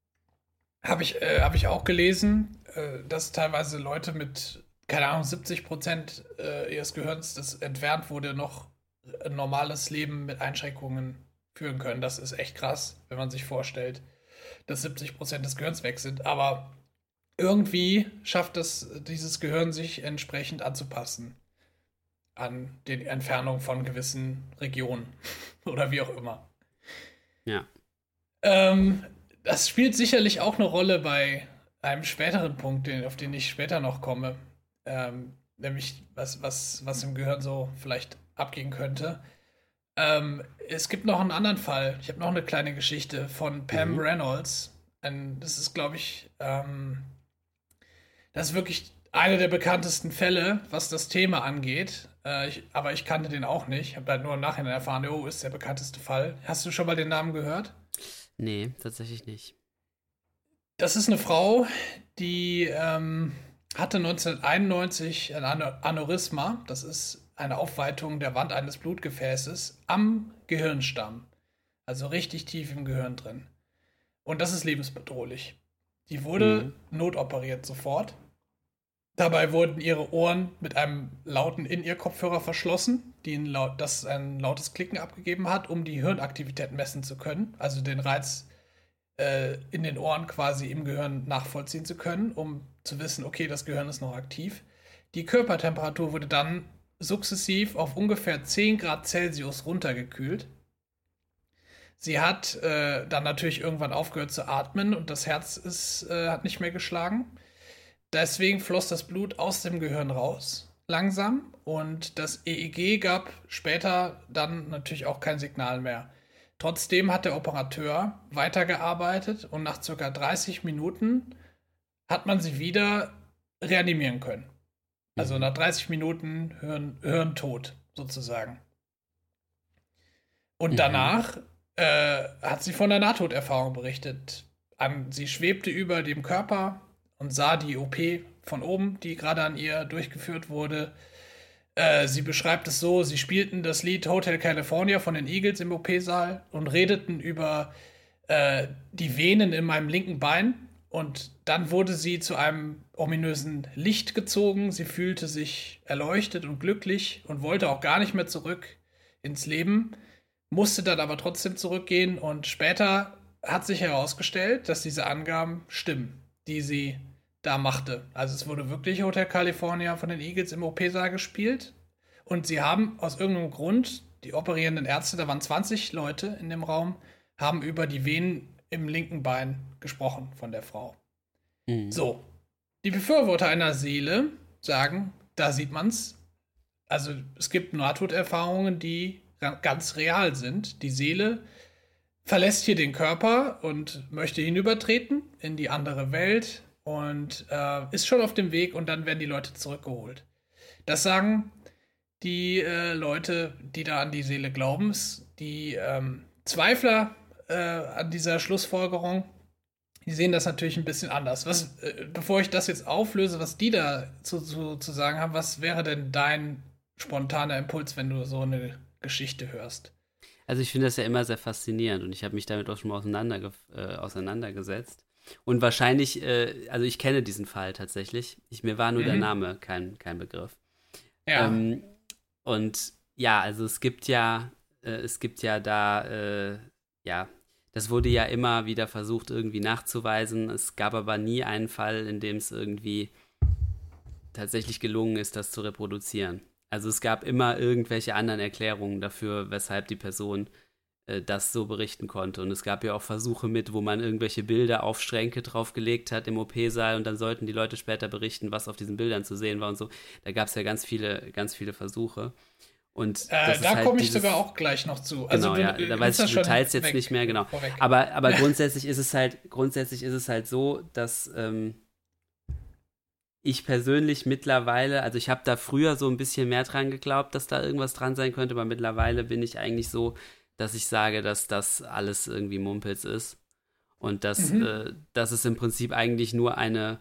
Habe ich, äh, hab ich auch gelesen, äh, dass teilweise Leute mit, keine Ahnung, siebzig Prozent äh, ihres Gehirns, das entfernt wurde, noch ein normales Leben mit Einschränkungen führen können. Das ist echt krass, wenn man sich vorstellt, dass siebzig Prozent des Gehirns weg sind. Aber irgendwie schafft es dieses Gehirn, sich entsprechend anzupassen an die Entfernung von gewissen Regionen oder wie auch immer. Ja. Ähm, das spielt sicherlich auch eine Rolle bei einem späteren Punkt, den, auf den ich später noch komme. Ähm, nämlich, was, was, was im Gehirn so vielleicht abgehen könnte. Ähm, es gibt noch einen anderen Fall. Ich habe noch eine kleine Geschichte von Pam mhm. Reynolds. Ein, das ist, glaube ich, ähm, das ist wirklich einer der bekanntesten Fälle, was das Thema angeht. Äh, ich, aber ich kannte den auch nicht. Ich habe halt nur im Nachhinein erfahren, oh, ist der bekannteste Fall. Hast du schon mal den Namen gehört? Nee, tatsächlich nicht. Das ist eine Frau, die ähm, hatte neunzehnhunderteinundneunzig ein Aneurysma. Das ist eine Aufweitung der Wand eines Blutgefäßes am Gehirnstamm. Also richtig tief im Gehirn drin. Und das ist lebensbedrohlich. Die wurde mhm. notoperiert sofort. Dabei wurden ihre Ohren mit einem lauten In-Ear-Kopfhörer verschlossen, die ein laut, das ein lautes Klicken abgegeben hat, um die Hirnaktivität messen zu können. Also den Reiz äh, in den Ohren quasi im Gehirn nachvollziehen zu können, um zu wissen, okay, das Gehirn ist noch aktiv. Die Körpertemperatur wurde dann sukzessiv auf ungefähr zehn Grad Celsius runtergekühlt. Sie hat äh, dann natürlich irgendwann aufgehört zu atmen und das Herz ist, äh, hat nicht mehr geschlagen. Deswegen floss das Blut aus dem Gehirn raus, langsam. Und das E E G gab später dann natürlich auch kein Signal mehr. Trotzdem hat der Operateur weitergearbeitet und nach circa dreißig Minuten hat man sie wieder reanimieren können. Also nach dreißig Minuten Hirn, Hirntod sozusagen. Und danach mhm. äh, hat sie von der Nahtoderfahrung berichtet. An, sie schwebte über dem Körper und sah die O P von oben, die gerade an ihr durchgeführt wurde. Äh, sie beschreibt es so, sie spielten das Lied Hotel California von den Eagles im O P-Saal und redeten über äh, die Venen in meinem linken Bein. Und dann wurde sie zu einem ominösen Licht gezogen. Sie fühlte sich erleuchtet und glücklich und wollte auch gar nicht mehr zurück ins Leben, musste dann aber trotzdem zurückgehen. Und später hat sich herausgestellt, dass diese Angaben stimmen, die sie da machte. Also es wurde wirklich Hotel California von den Eagles im O P-Saal gespielt und sie haben aus irgendeinem Grund, die operierenden Ärzte, da waren zwanzig Leute in dem Raum, haben über die Venen im linken Bein gesprochen von der Frau. Mhm. So, die Befürworter einer Seele sagen, da sieht man's, also es gibt Nahtoderfahrungen, die ganz real sind. Die Seele verlässt hier den Körper und möchte hinübertreten in die andere Welt und äh, ist schon auf dem Weg und dann werden die Leute zurückgeholt. Das sagen die äh, Leute, die da an die Seele glauben. Die ähm, Zweifler äh, an dieser Schlussfolgerung, die sehen das natürlich ein bisschen anders. Was, äh, bevor ich das jetzt auflöse, was die da zu, zu, zu sagen haben, was wäre denn dein spontaner Impuls, wenn du so eine Geschichte hörst? Also ich finde das ja immer sehr faszinierend und ich habe mich damit auch schon mal auseinanderge- äh, auseinandergesetzt. Und wahrscheinlich, äh, also ich kenne diesen Fall tatsächlich. Ich, mir war nur mhm. der Name kein, kein Begriff. Ja. Ähm, und ja, also es gibt ja, äh, es gibt ja da, äh, ja, das wurde ja immer wieder versucht irgendwie nachzuweisen. Es gab aber nie einen Fall, in dem es irgendwie tatsächlich gelungen ist, das zu reproduzieren. Also es gab immer irgendwelche anderen Erklärungen dafür, weshalb die Person äh, das so berichten konnte. Und es gab ja auch Versuche mit, wo man irgendwelche Bilder auf Schränke draufgelegt hat im O P-Saal und dann sollten die Leute später berichten, was auf diesen Bildern zu sehen war und so. Da gab es ja ganz viele, ganz viele Versuche. Und äh, da halt komme ich sogar auch gleich noch zu. Also genau, du, ja, da weiß ich die Details jetzt weg, nicht mehr, genau. Vorweg. Aber, aber grundsätzlich ist es halt, grundsätzlich ist es halt so, dass ähm, ich persönlich mittlerweile, also ich habe da früher so ein bisschen mehr dran geglaubt, dass da irgendwas dran sein könnte, aber mittlerweile bin ich eigentlich so, dass ich sage, dass das alles irgendwie Mumpitz ist. Und dass, mhm. äh, dass es im Prinzip eigentlich nur eine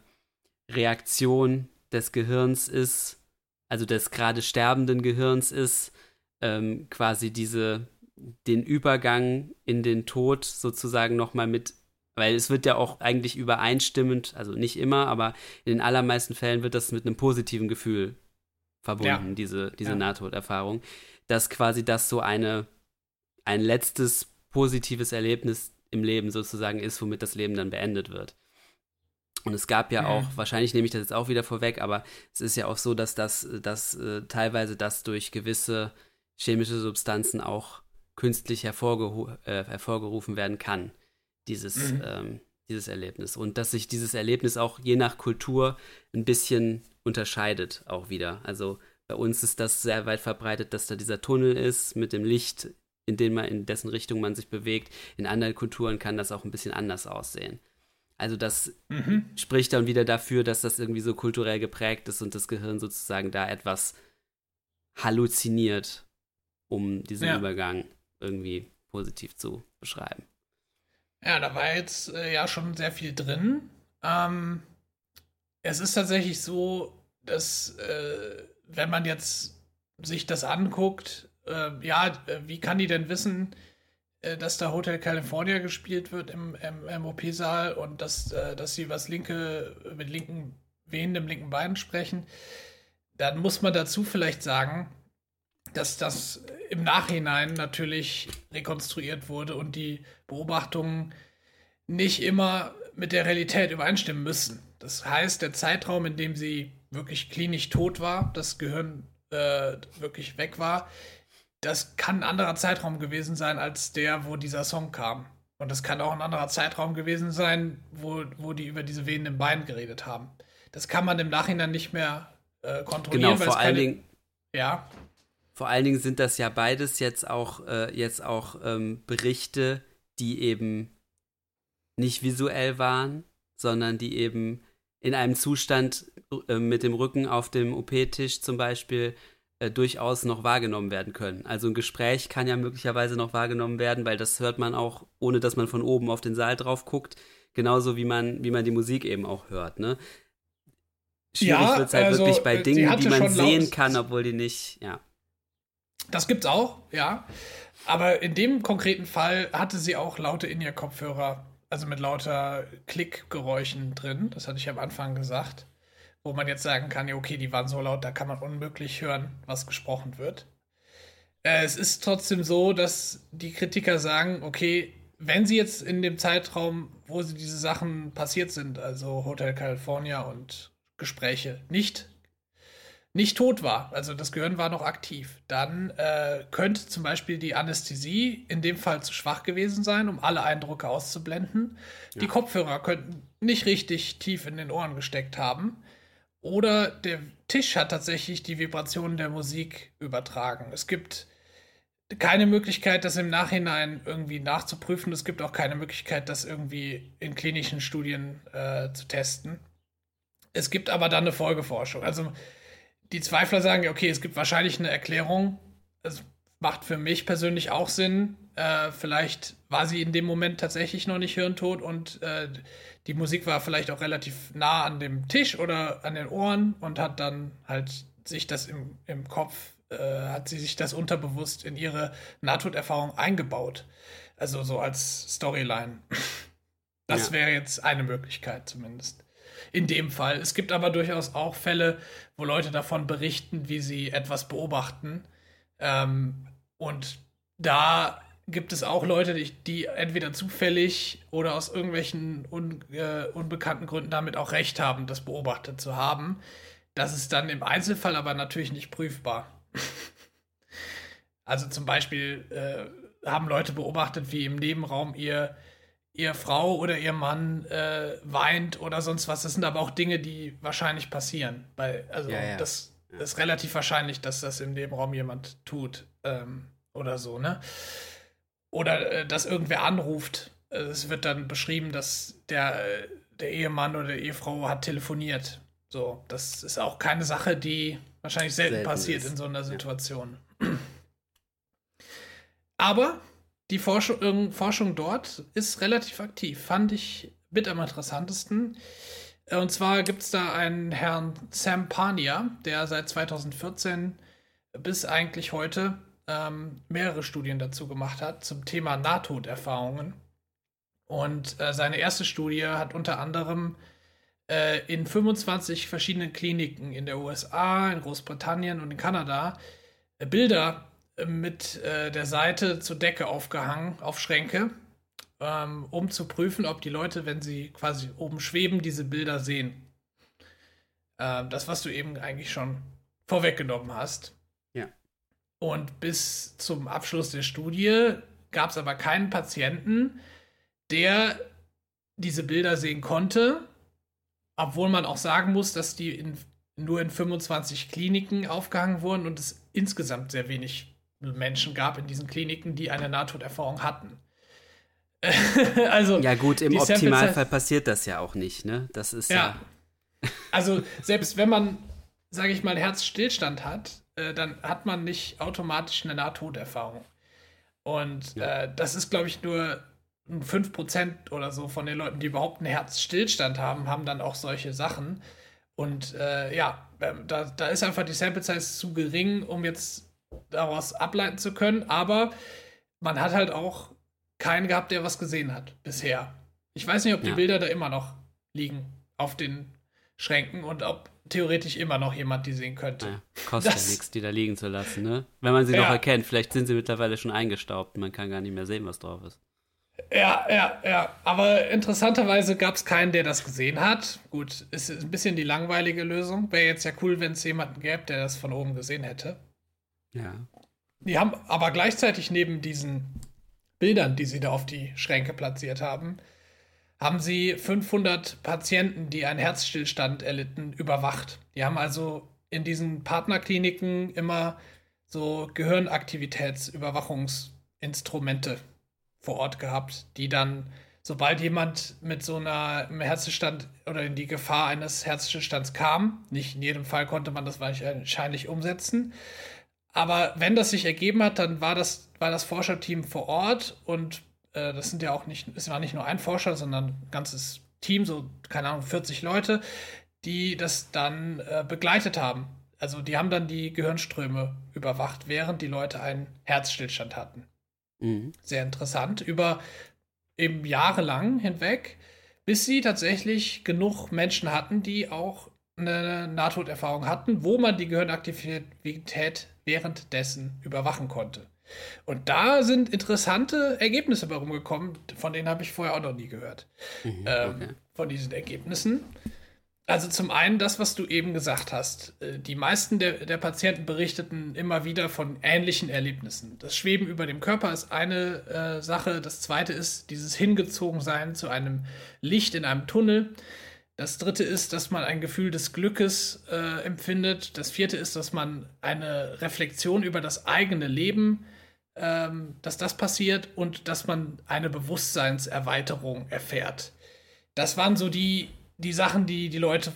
Reaktion des Gehirns ist, also des gerade sterbenden Gehirns ist, ähm, quasi diese, den Übergang in den Tod sozusagen nochmal mit, weil es wird ja auch eigentlich übereinstimmend, also nicht immer, aber in den allermeisten Fällen wird das mit einem positiven Gefühl verbunden, ja. diese, diese ja. Nahtoderfahrung, dass quasi das so eine, ein letztes positives Erlebnis im Leben sozusagen ist, womit das Leben dann beendet wird. Und es gab ja auch, mhm. wahrscheinlich nehme ich das jetzt auch wieder vorweg, aber es ist ja auch so, dass das, dass äh, teilweise das durch gewisse chemische Substanzen auch künstlich hervorgeru- äh, hervorgerufen werden kann, dieses, mhm. ähm, dieses Erlebnis. Und dass sich dieses Erlebnis auch je nach Kultur ein bisschen unterscheidet auch wieder. Also bei uns ist das sehr weit verbreitet, dass da dieser Tunnel ist mit dem Licht, in, den man, in dessen Richtung man sich bewegt. In anderen Kulturen kann das auch ein bisschen anders aussehen. Also das mhm. spricht dann wieder dafür, dass das irgendwie so kulturell geprägt ist und das Gehirn sozusagen da etwas halluziniert, um diesen ja. Übergang irgendwie positiv zu beschreiben. Ja, da war jetzt äh, ja schon sehr viel drin. Ähm, es ist tatsächlich so, dass äh, wenn man jetzt sich das anguckt, äh, ja, wie kann die denn wissen, dass da Hotel California gespielt wird im, im, im O P-Saal und dass, äh, dass sie über das linke, mit linken Venen, dem linken Bein sprechen, dann muss man dazu vielleicht sagen, dass das im Nachhinein natürlich rekonstruiert wurde und die Beobachtungen nicht immer mit der Realität übereinstimmen müssen. Das heißt, der Zeitraum, in dem sie wirklich klinisch tot war, das Gehirn äh, wirklich weg war, das kann ein anderer Zeitraum gewesen sein als der, wo dieser Song kam. Und das kann auch ein anderer Zeitraum gewesen sein, wo, wo die über diese Venen im Bein geredet haben. Das kann man im Nachhinein nicht mehr äh, kontrollieren. Genau, vor allen Dingen. Ja. Vor allen Dingen sind das ja beides jetzt auch, äh, jetzt auch ähm, Berichte, die eben nicht visuell waren, sondern die eben in einem Zustand äh, mit dem Rücken auf dem O P-Tisch zum Beispiel Äh, durchaus noch wahrgenommen werden können. Also ein Gespräch kann ja möglicherweise noch wahrgenommen werden, weil das hört man auch, ohne dass man von oben auf den Saal drauf guckt, genauso wie man, wie man die Musik eben auch hört, ne? Schwierig ja, wird es halt also, wirklich bei Dingen, die man sehen laut, kann, obwohl die nicht, ja. Das gibt's auch, ja. Aber in dem konkreten Fall hatte sie auch laute In-Ear-Kopfhörer, also mit lauter Klickgeräuschen drin, das hatte ich am Anfang gesagt. Wo man jetzt sagen kann, ja okay, die waren so laut, da kann man unmöglich hören, was gesprochen wird. Äh, es ist trotzdem so, dass die Kritiker sagen, okay, wenn sie jetzt in dem Zeitraum, wo sie diese Sachen passiert sind, also Hotel California und Gespräche, nicht, nicht tot war, also das Gehirn war noch aktiv, dann äh, könnte zum Beispiel die Anästhesie in dem Fall zu schwach gewesen sein, um alle Eindrücke auszublenden. Ja. Die Kopfhörer könnten nicht richtig tief in den Ohren gesteckt haben. Oder der Tisch hat tatsächlich die Vibrationen der Musik übertragen. Es gibt keine Möglichkeit, das im Nachhinein irgendwie nachzuprüfen. Es gibt auch keine Möglichkeit, das irgendwie in klinischen Studien äh, zu testen. Es gibt aber dann eine Folgeforschung. Also die Zweifler sagen, okay, es gibt wahrscheinlich eine Erklärung. Es macht für mich persönlich auch Sinn. Äh, vielleicht war sie in dem Moment tatsächlich noch nicht hirntot und äh, die Musik war vielleicht auch relativ nah an dem Tisch oder an den Ohren und hat dann halt sich das im, im Kopf, äh, hat sie sich das unterbewusst in ihre Nahtoderfahrung eingebaut. Also so als Storyline. Das ja. wäre jetzt eine Möglichkeit zumindest. In dem Fall. Es gibt aber durchaus auch Fälle, wo Leute davon berichten, wie sie etwas beobachten. Ähm, und da gibt es auch Leute, die, die entweder zufällig oder aus irgendwelchen un, äh, unbekannten Gründen damit auch recht haben, das beobachtet zu haben. Das ist dann im Einzelfall aber natürlich nicht prüfbar. Also zum Beispiel äh, haben Leute beobachtet, wie im Nebenraum ihr, ihr Frau oder ihr Mann äh, weint oder sonst was. Das sind aber auch Dinge, die wahrscheinlich passieren. Weil, also Ja, ja. das ist relativ wahrscheinlich, dass das im Nebenraum jemand tut ähm, oder so, ne? Oder äh, dass irgendwer anruft. Es wird dann beschrieben, dass der, äh, der Ehemann oder die Ehefrau hat telefoniert. So, das ist auch keine Sache, die wahrscheinlich selten, selten passiert ist. In so einer Situation. Ja. Aber die Forschung, Forschung dort ist relativ aktiv. Fand ich mit am interessantesten. Und zwar gibt es da einen Herrn Sam Pania, der seit zweitausendvierzehn bis eigentlich heute ähm, mehrere Studien dazu gemacht hat zum Thema Nahtoderfahrungen. Und äh, seine erste Studie hat unter anderem äh, in fünfundzwanzig verschiedenen Kliniken in der U S A, in Großbritannien und in Kanada äh, Bilder äh, mit äh, der Seite zur Decke aufgehangen, auf Schränke, ähm, um zu prüfen, ob die Leute, wenn sie quasi oben schweben, diese Bilder sehen. Ähm, das, was du eben eigentlich schon vorweggenommen hast. Ja. Und bis zum Abschluss der Studie gab es aber keinen Patienten, der diese Bilder sehen konnte, obwohl man auch sagen muss, dass die in, nur in fünfundzwanzig Kliniken aufgehangen wurden und es insgesamt sehr wenig Menschen gab in diesen Kliniken, die eine Nahtoderfahrung hatten. Also, ja gut, im Optimalfall passiert das ja auch nicht, ne? Das ist ja... ja. Also selbst wenn man, sage ich mal, Herzstillstand hat, äh, dann hat man nicht automatisch eine Nahtoderfahrung. Und ja. äh, das ist, glaube ich, nur fünf Prozent oder so von den Leuten, die überhaupt einen Herzstillstand haben, haben dann auch solche Sachen. Und äh, ja, da, da ist einfach die Sample Size zu gering, um jetzt daraus ableiten zu können. Aber man hat halt auch keinen gehabt, der was gesehen hat bisher. Ich weiß nicht, ob die ja. Bilder da immer noch liegen auf den Schränken und ob theoretisch immer noch jemand die sehen könnte. Ja, kostet das, ja nichts, die da liegen zu lassen, ne? Wenn man sie ja. noch erkennt, vielleicht sind sie mittlerweile schon eingestaubt, man kann gar nicht mehr sehen, was drauf ist. Ja, ja, ja. Aber interessanterweise gab es keinen, der das gesehen hat. Gut, ist ein bisschen die langweilige Lösung. Wäre jetzt ja cool, wenn es jemanden gäbe, der das von oben gesehen hätte. Ja. Die haben aber gleichzeitig neben diesen Bildern, die sie da auf die Schränke platziert haben, haben sie fünfhundert Patienten, die einen Herzstillstand erlitten, überwacht. Die haben also in diesen Partnerkliniken immer so Gehirnaktivitätsüberwachungsinstrumente vor Ort gehabt, die dann, sobald jemand mit so einer einem Herzstillstand oder in die Gefahr eines Herzstillstands kam, nicht in jedem Fall konnte man das wahrscheinlich umsetzen, aber wenn das sich ergeben hat, dann war das, war das Forscherteam vor Ort und äh, das sind ja auch nicht, es war nicht nur ein Forscher, sondern ein ganzes Team, so, keine Ahnung, vierzig Leute, die das dann äh, begleitet haben. Also die haben dann die Gehirnströme überwacht, während die Leute einen Herzstillstand hatten. Mhm. Sehr interessant, über eben Jahre lang hinweg, bis sie tatsächlich genug Menschen hatten, die auch eine Nahtoderfahrung hatten, wo man die Gehirnaktivität währenddessen überwachen konnte. Und da sind interessante Ergebnisse bei rumgekommen, von denen habe ich vorher auch noch nie gehört. Mhm, ähm, okay. Von diesen Ergebnissen. Also zum einen das, was du eben gesagt hast. Die meisten der, der Patienten berichteten immer wieder von ähnlichen Erlebnissen. Das Schweben über dem Körper ist eine äh, Sache. Das zweite ist dieses Hingezogensein zu einem Licht in einem Tunnel. Das dritte ist, dass man ein Gefühl des Glückes äh, empfindet. Das vierte ist, dass man eine Reflexion über das eigene Leben, ähm, dass das passiert und dass man eine Bewusstseinserweiterung erfährt. Das waren so die die Sachen, die die Leute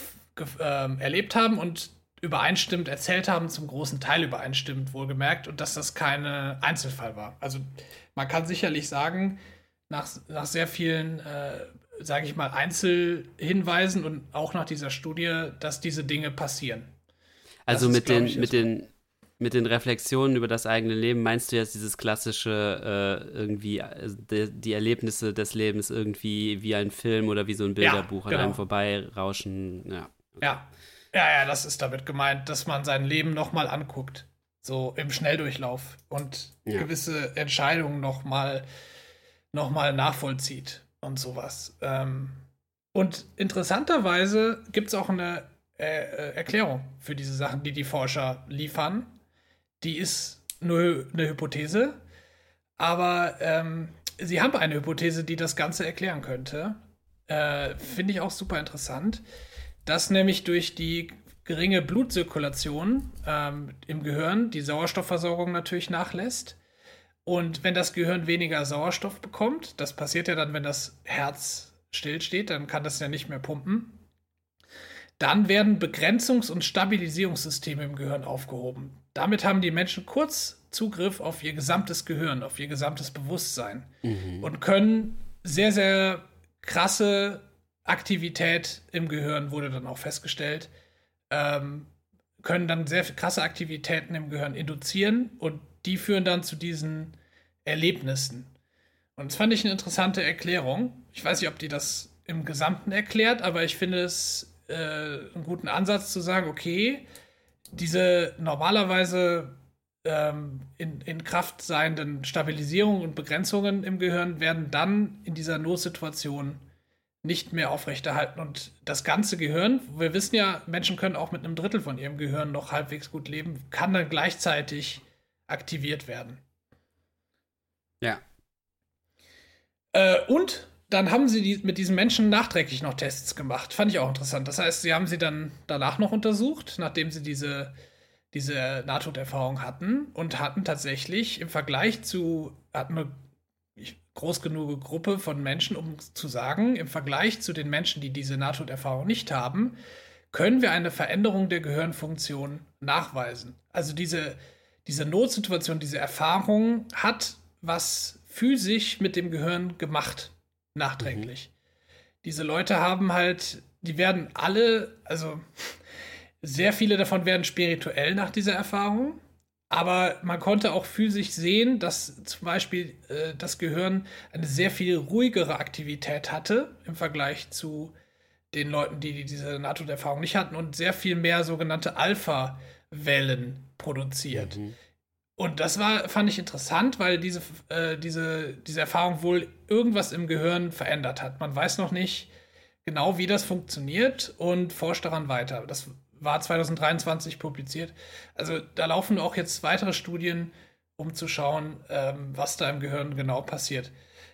äh, erlebt haben und übereinstimmend erzählt haben, zum großen Teil übereinstimmend wohlgemerkt, und dass das kein Einzelfall war. Also man kann sicherlich sagen, nach, nach sehr vielen, äh, sage ich mal, Einzelhinweisen und auch nach dieser Studie, dass diese Dinge passieren. Also mit den, mit den Mit den Reflexionen über das eigene Leben meinst du jetzt dieses klassische äh, irgendwie äh, die, die Erlebnisse des Lebens irgendwie wie ein Film oder wie so ein Bilderbuch ja, genau. an einem vorbeirauschen. Ja. Okay. ja, ja, ja, das ist damit gemeint, dass man sein Leben nochmal anguckt, so im Schnelldurchlauf und ja. gewisse Entscheidungen nochmal noch mal nachvollzieht und sowas. Ähm, und interessanterweise gibt es auch eine äh, Erklärung für diese Sachen, die die Forscher liefern. Die ist nur eine Hypothese, Aber ähm, sie haben eine Hypothese, die das Ganze erklären könnte. Äh, finde ich auch super interessant. Dass nämlich durch die geringe Blutzirkulation ähm, im Gehirn die Sauerstoffversorgung natürlich nachlässt. Und wenn das Gehirn weniger Sauerstoff bekommt, das passiert ja dann, wenn das Herz stillsteht, dann kann das ja nicht mehr pumpen, dann werden Begrenzungs- und Stabilisierungssysteme im Gehirn aufgehoben. Damit haben die Menschen kurz Zugriff auf ihr gesamtes Gehirn, auf ihr gesamtes Bewusstsein mhm. und können sehr, sehr krasse Aktivität im Gehirn, wurde dann auch festgestellt, ähm, können dann sehr krasse Aktivitäten im Gehirn induzieren und die führen dann zu diesen Erlebnissen. Und das fand ich eine interessante Erklärung. Ich weiß nicht, ob die das im Gesamten erklärt, aber ich finde es äh, einen guten Ansatz zu sagen, okay, diese normalerweise ähm, in, in Kraft seienden Stabilisierungen und Begrenzungen im Gehirn werden dann in dieser Notsituation nicht mehr aufrechterhalten. Und das ganze Gehirn, wir wissen ja, Menschen können auch mit einem Drittel von ihrem Gehirn noch halbwegs gut leben, kann dann gleichzeitig aktiviert werden. Ja. Äh, und dann haben sie die, mit diesen Menschen nachträglich noch Tests gemacht. Fand ich auch interessant. Das heißt, sie haben sie dann danach noch untersucht, nachdem sie diese, diese Nahtoderfahrung hatten und hatten tatsächlich im Vergleich zu, hatten eine groß genug Gruppe von Menschen, um zu sagen, im Vergleich zu den Menschen, die diese Nahtoderfahrung nicht haben, können wir eine Veränderung der Gehirnfunktion nachweisen. Also diese, diese Notsituation, diese Erfahrung hat was physisch mit dem Gehirn gemacht, nachträglich. Mhm. Diese Leute haben halt, die werden alle, also sehr viele davon werden spirituell nach dieser Erfahrung, aber man konnte auch physisch sehen, dass zum Beispiel äh, das Gehirn eine sehr viel ruhigere Aktivität hatte im Vergleich zu den Leuten, die diese Nahtoderfahrung nicht hatten und sehr viel mehr sogenannte Alpha-Wellen produziert. Mhm. Und das war, fand ich interessant, weil diese, äh, diese, diese Erfahrung wohl irgendwas im Gehirn verändert hat. Man weiß noch nicht genau, wie das funktioniert und forscht daran weiter. Das war zwanzig dreiundzwanzig publiziert. Also da laufen auch jetzt weitere Studien, um zu schauen, ähm, was da im Gehirn genau passiert.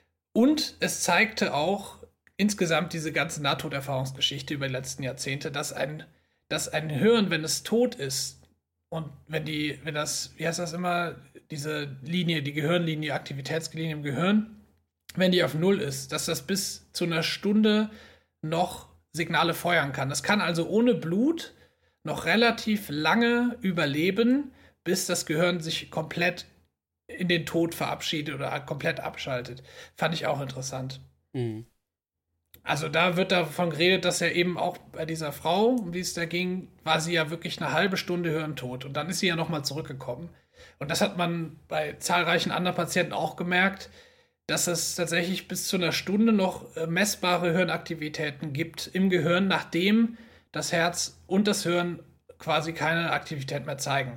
Und es zeigte auch insgesamt diese ganze Nahtoderfahrungsgeschichte über die letzten Jahrzehnte, dass ein, dass ein Hirn, wenn es tot ist, und wenn die, wenn das, wie heißt das immer, diese Linie, die Gehirnlinie, Aktivitätslinie im Gehirn, wenn die auf Null ist, dass das bis zu einer Stunde noch Signale feuern kann. Das kann also ohne Blut noch relativ lange überleben, bis das Gehirn sich komplett in den Tod verabschiedet oder komplett abschaltet. Fand ich auch interessant. Mhm. Also da wird davon geredet, dass ja eben auch bei dieser Frau, um die es da ging, war sie ja wirklich eine halbe Stunde hirntot. Und dann ist sie ja nochmal zurückgekommen. Und das hat man bei zahlreichen anderen Patienten auch gemerkt, dass es tatsächlich bis zu einer Stunde noch messbare Hirnaktivitäten gibt im Gehirn, nachdem das Herz und das Hirn quasi keine Aktivität mehr zeigen.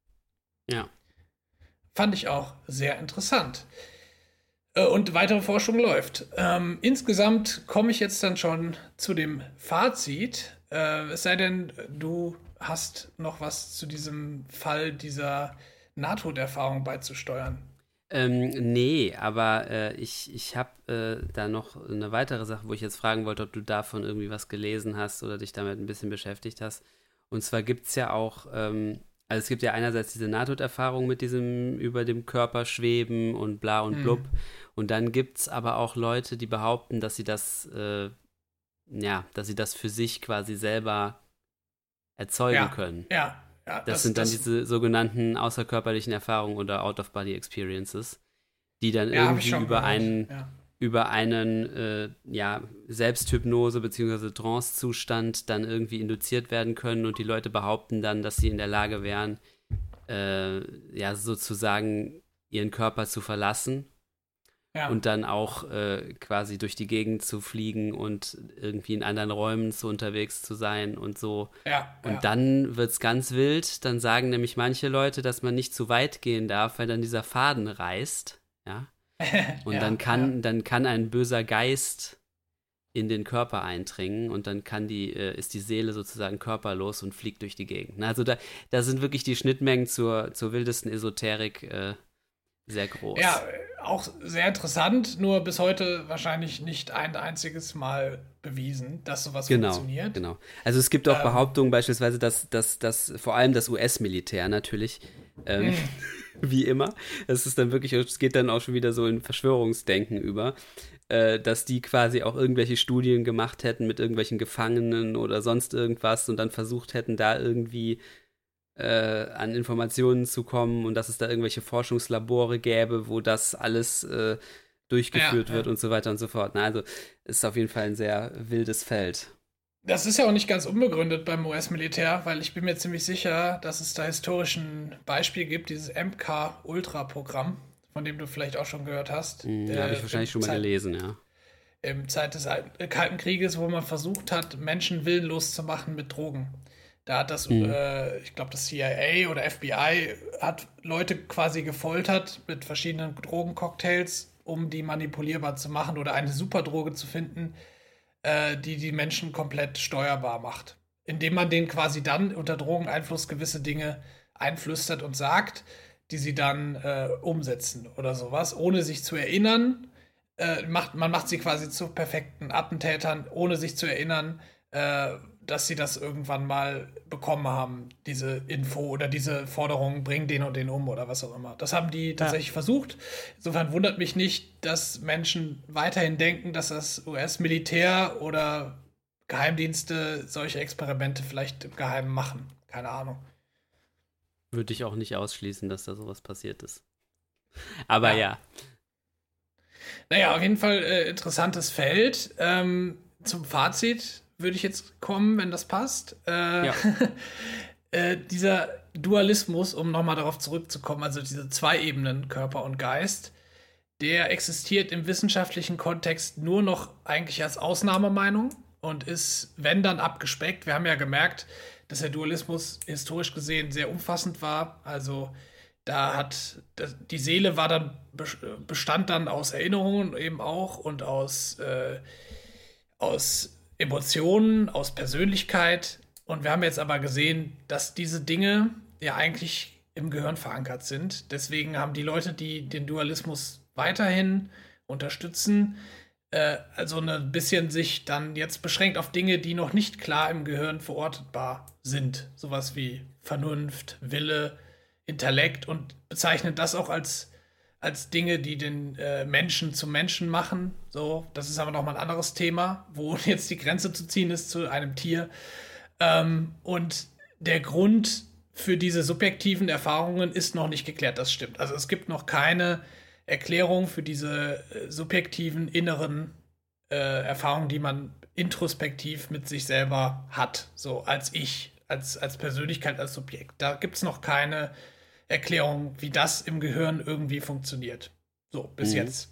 Ja. Fand ich auch sehr interessant. Und weitere Forschung läuft. Ähm, insgesamt komme ich jetzt dann schon zu dem Fazit. Äh, es sei denn, du hast noch was zu diesem Fall dieser Nahtoderfahrung beizusteuern. Ähm, nee, aber äh, ich, ich habe äh, da noch eine weitere Sache, wo ich jetzt fragen wollte, ob du davon irgendwie was gelesen hast oder dich damit ein bisschen beschäftigt hast. Und zwar gibt es ja auch, ähm, also es gibt ja einerseits diese Nahtoderfahrung mit diesem über dem Körper schweben und bla und blub. Hm. Und dann gibt es aber auch Leute, die behaupten, dass sie das, äh, ja, dass sie das für sich quasi selber erzeugen ja, können. Ja, ja. Das, das sind dann das, diese sogenannten außerkörperlichen Erfahrungen oder Out-of-Body-Experiences, die dann ja, irgendwie über gehört. einen, ja. über einen äh, ja, Selbsthypnose- bzw. Trance-Zustand dann irgendwie induziert werden können und die Leute behaupten dann, dass sie in der Lage wären, äh, ja, sozusagen ihren Körper zu verlassen. Ja. Und dann auch äh, quasi durch die Gegend zu fliegen und irgendwie in anderen Räumen so unterwegs zu sein und so. Ja, und ja. dann wird es ganz wild. Dann sagen nämlich manche Leute, dass man nicht zu weit gehen darf, weil dann dieser Faden reißt. Ja. Und ja, dann kann, ja. dann kann ein böser Geist in den Körper eindringen und dann kann die, äh, ist die Seele sozusagen körperlos und fliegt durch die Gegend. Also da, da sind wirklich die Schnittmengen zur, zur wildesten Esoterik äh, sehr groß. Ja, auch sehr interessant, nur bis heute wahrscheinlich nicht ein einziges Mal bewiesen, dass sowas genau, funktioniert. Genau. Also es gibt auch ähm, Behauptungen beispielsweise, dass, dass, dass vor allem das U S-Militär natürlich, ähm, wie immer, das ist dann wirklich, es geht dann auch schon wieder so in Verschwörungsdenken über, äh, dass die quasi auch irgendwelche Studien gemacht hätten mit irgendwelchen Gefangenen oder sonst irgendwas und dann versucht hätten, da irgendwie äh, an Informationen zu kommen und dass es da irgendwelche Forschungslabore gäbe, wo das alles äh, durchgeführt ja, wird ja. und so weiter und so fort. Na, also ist auf jeden Fall ein sehr wildes Feld. Das ist ja auch nicht ganz unbegründet beim U S-Militär, weil ich bin mir ziemlich sicher, dass es da historisch ein Beispiel gibt, dieses M K-Ultra-Programm, von dem du vielleicht auch schon gehört hast. Mhm, äh, habe ich wahrscheinlich schon mal Zeit, gelesen, ja. Im Zeit des Kalten Krieges, wo man versucht hat, Menschen willenlos zu machen mit Drogen. Da hat das, mhm. äh, ich glaube, das C I A oder F B I hat Leute quasi gefoltert mit verschiedenen Drogencocktails, um die manipulierbar zu machen oder eine Superdroge zu finden, äh, die die Menschen komplett steuerbar macht. Indem man denen quasi dann unter Drogeneinfluss gewisse Dinge einflüstert und sagt, die sie dann äh, umsetzen oder sowas, ohne sich zu erinnern. Äh, macht, man macht sie quasi zu perfekten Attentätern, ohne sich zu erinnern, äh, dass sie das irgendwann mal bekommen haben, diese Info oder diese Forderung, bring den und den um oder was auch immer. Das haben die tatsächlich ja. versucht. Insofern wundert mich nicht, dass Menschen weiterhin denken, dass das U S-Militär oder Geheimdienste solche Experimente vielleicht im Geheimen machen. Keine Ahnung. Würde ich auch nicht ausschließen, dass da sowas passiert ist. Aber ja. ja. Naja, auf jeden Fall äh, interessantes Feld. Ähm, zum Fazit würde ich jetzt kommen, wenn das passt. Äh, ja. äh, dieser Dualismus, um nochmal darauf zurückzukommen, also diese zwei Ebenen, Körper und Geist, der existiert im wissenschaftlichen Kontext nur noch eigentlich als Ausnahmemeinung und ist, wenn dann, abgespeckt. Wir haben ja gemerkt, dass der Dualismus historisch gesehen sehr umfassend war. Also da hat die Seele war dann bestand dann aus Erinnerungen eben auch und aus, äh, aus Emotionen, aus Persönlichkeit. Und wir haben jetzt aber gesehen, dass diese Dinge ja eigentlich im Gehirn verankert sind. Deswegen haben die Leute, die den Dualismus weiterhin unterstützen, äh, also ein bisschen sich dann jetzt beschränkt auf Dinge, die noch nicht klar im Gehirn verortbar sind. Sowas wie Vernunft, Wille, Intellekt und bezeichnen das auch als als Dinge, die den äh, Menschen zum Menschen machen. So, das ist aber nochmal ein anderes Thema, wo jetzt die Grenze zu ziehen ist zu einem Tier. Ähm, und der Grund für diese subjektiven Erfahrungen ist noch nicht geklärt, das stimmt. Also es gibt noch keine Erklärung für diese äh, subjektiven inneren äh, Erfahrungen, die man introspektiv mit sich selber hat, so als Ich, als, als Persönlichkeit, als Subjekt. Da gibt es noch keine Erklärung, wie das im Gehirn irgendwie funktioniert. So, bis mhm. jetzt.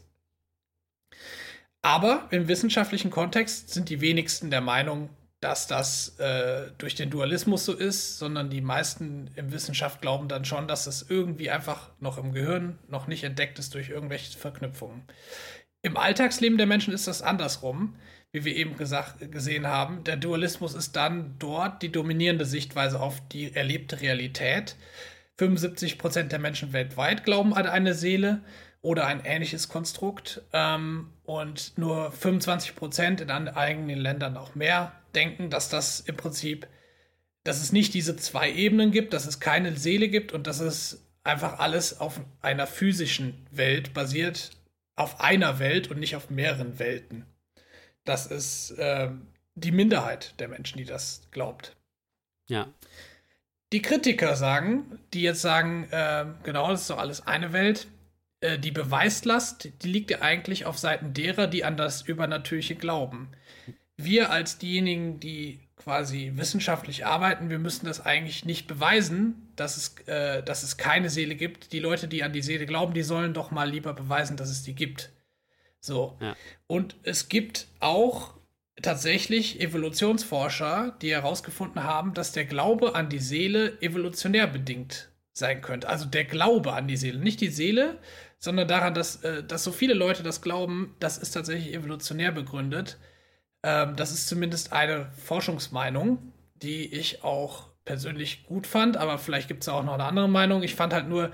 Aber im wissenschaftlichen Kontext sind die wenigsten der Meinung, dass das äh, durch den Dualismus so ist, sondern die meisten in Wissenschaft glauben dann schon, dass es irgendwie einfach noch im Gehirn noch nicht entdeckt ist durch irgendwelche Verknüpfungen. Im Alltagsleben der Menschen ist das andersrum, wie wir eben gesagt, gesehen haben. Der Dualismus ist dann dort die dominierende Sichtweise auf die erlebte Realität. fünfundsiebzig Prozent der Menschen weltweit glauben an eine Seele oder ein ähnliches Konstrukt ähm, und nur fünfundzwanzig Prozent in eigenen Ländern auch mehr denken, dass das im Prinzip, dass es nicht diese zwei Ebenen gibt, dass es keine Seele gibt und dass es einfach alles auf einer physischen Welt basiert, auf einer Welt und nicht auf mehreren Welten. Das ist äh, die Minderheit der Menschen, die das glaubt. Ja. Die Kritiker sagen, die jetzt sagen, äh, genau, das ist doch alles eine Welt, äh, die Beweislast, die liegt ja eigentlich auf Seiten derer, die an das Übernatürliche glauben. Wir als diejenigen, die quasi wissenschaftlich arbeiten, wir müssen das eigentlich nicht beweisen, dass es, äh, dass es keine Seele gibt. Die Leute, die an die Seele glauben, die sollen doch mal lieber beweisen, dass es die gibt. So. Ja. Und es gibt auch tatsächlich Evolutionsforscher, die herausgefunden haben, dass der Glaube an die Seele evolutionär bedingt sein könnte. Also der Glaube an die Seele, nicht die Seele, sondern daran, dass, äh, dass so viele Leute das glauben, das ist tatsächlich evolutionär begründet. Ähm, das ist zumindest eine Forschungsmeinung, die ich auch persönlich gut fand, aber vielleicht gibt es auch noch eine andere Meinung. Ich fand halt nur,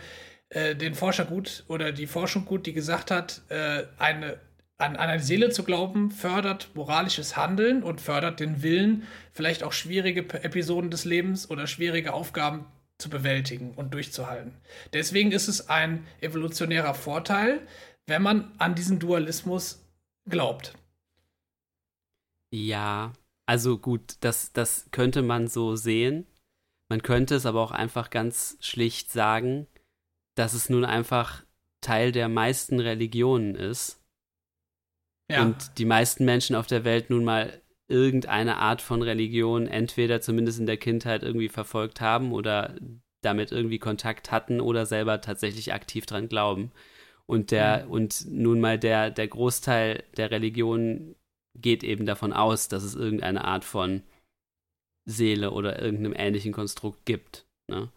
äh, den Forscher gut oder die Forschung gut, die gesagt hat, äh, eine, an, an eine Seele zu glauben, fördert moralisches Handeln und fördert den Willen, vielleicht auch schwierige P- Episoden des Lebens oder schwierige Aufgaben zu bewältigen und durchzuhalten. Deswegen ist es ein evolutionärer Vorteil, wenn man an diesen Dualismus glaubt. Ja, also gut, das, das könnte man so sehen. Man könnte es aber auch einfach ganz schlicht sagen, dass es nun einfach Teil der meisten Religionen ist. Ja. Und die meisten Menschen auf der Welt nun mal irgendeine Art von Religion entweder zumindest in der Kindheit irgendwie verfolgt haben oder damit irgendwie Kontakt hatten oder selber tatsächlich aktiv dran glauben. Und der, mhm. und nun mal der, der Großteil der Religionen geht eben davon aus, dass es irgendeine Art von Seele oder irgendeinem ähnlichen Konstrukt gibt. Ne?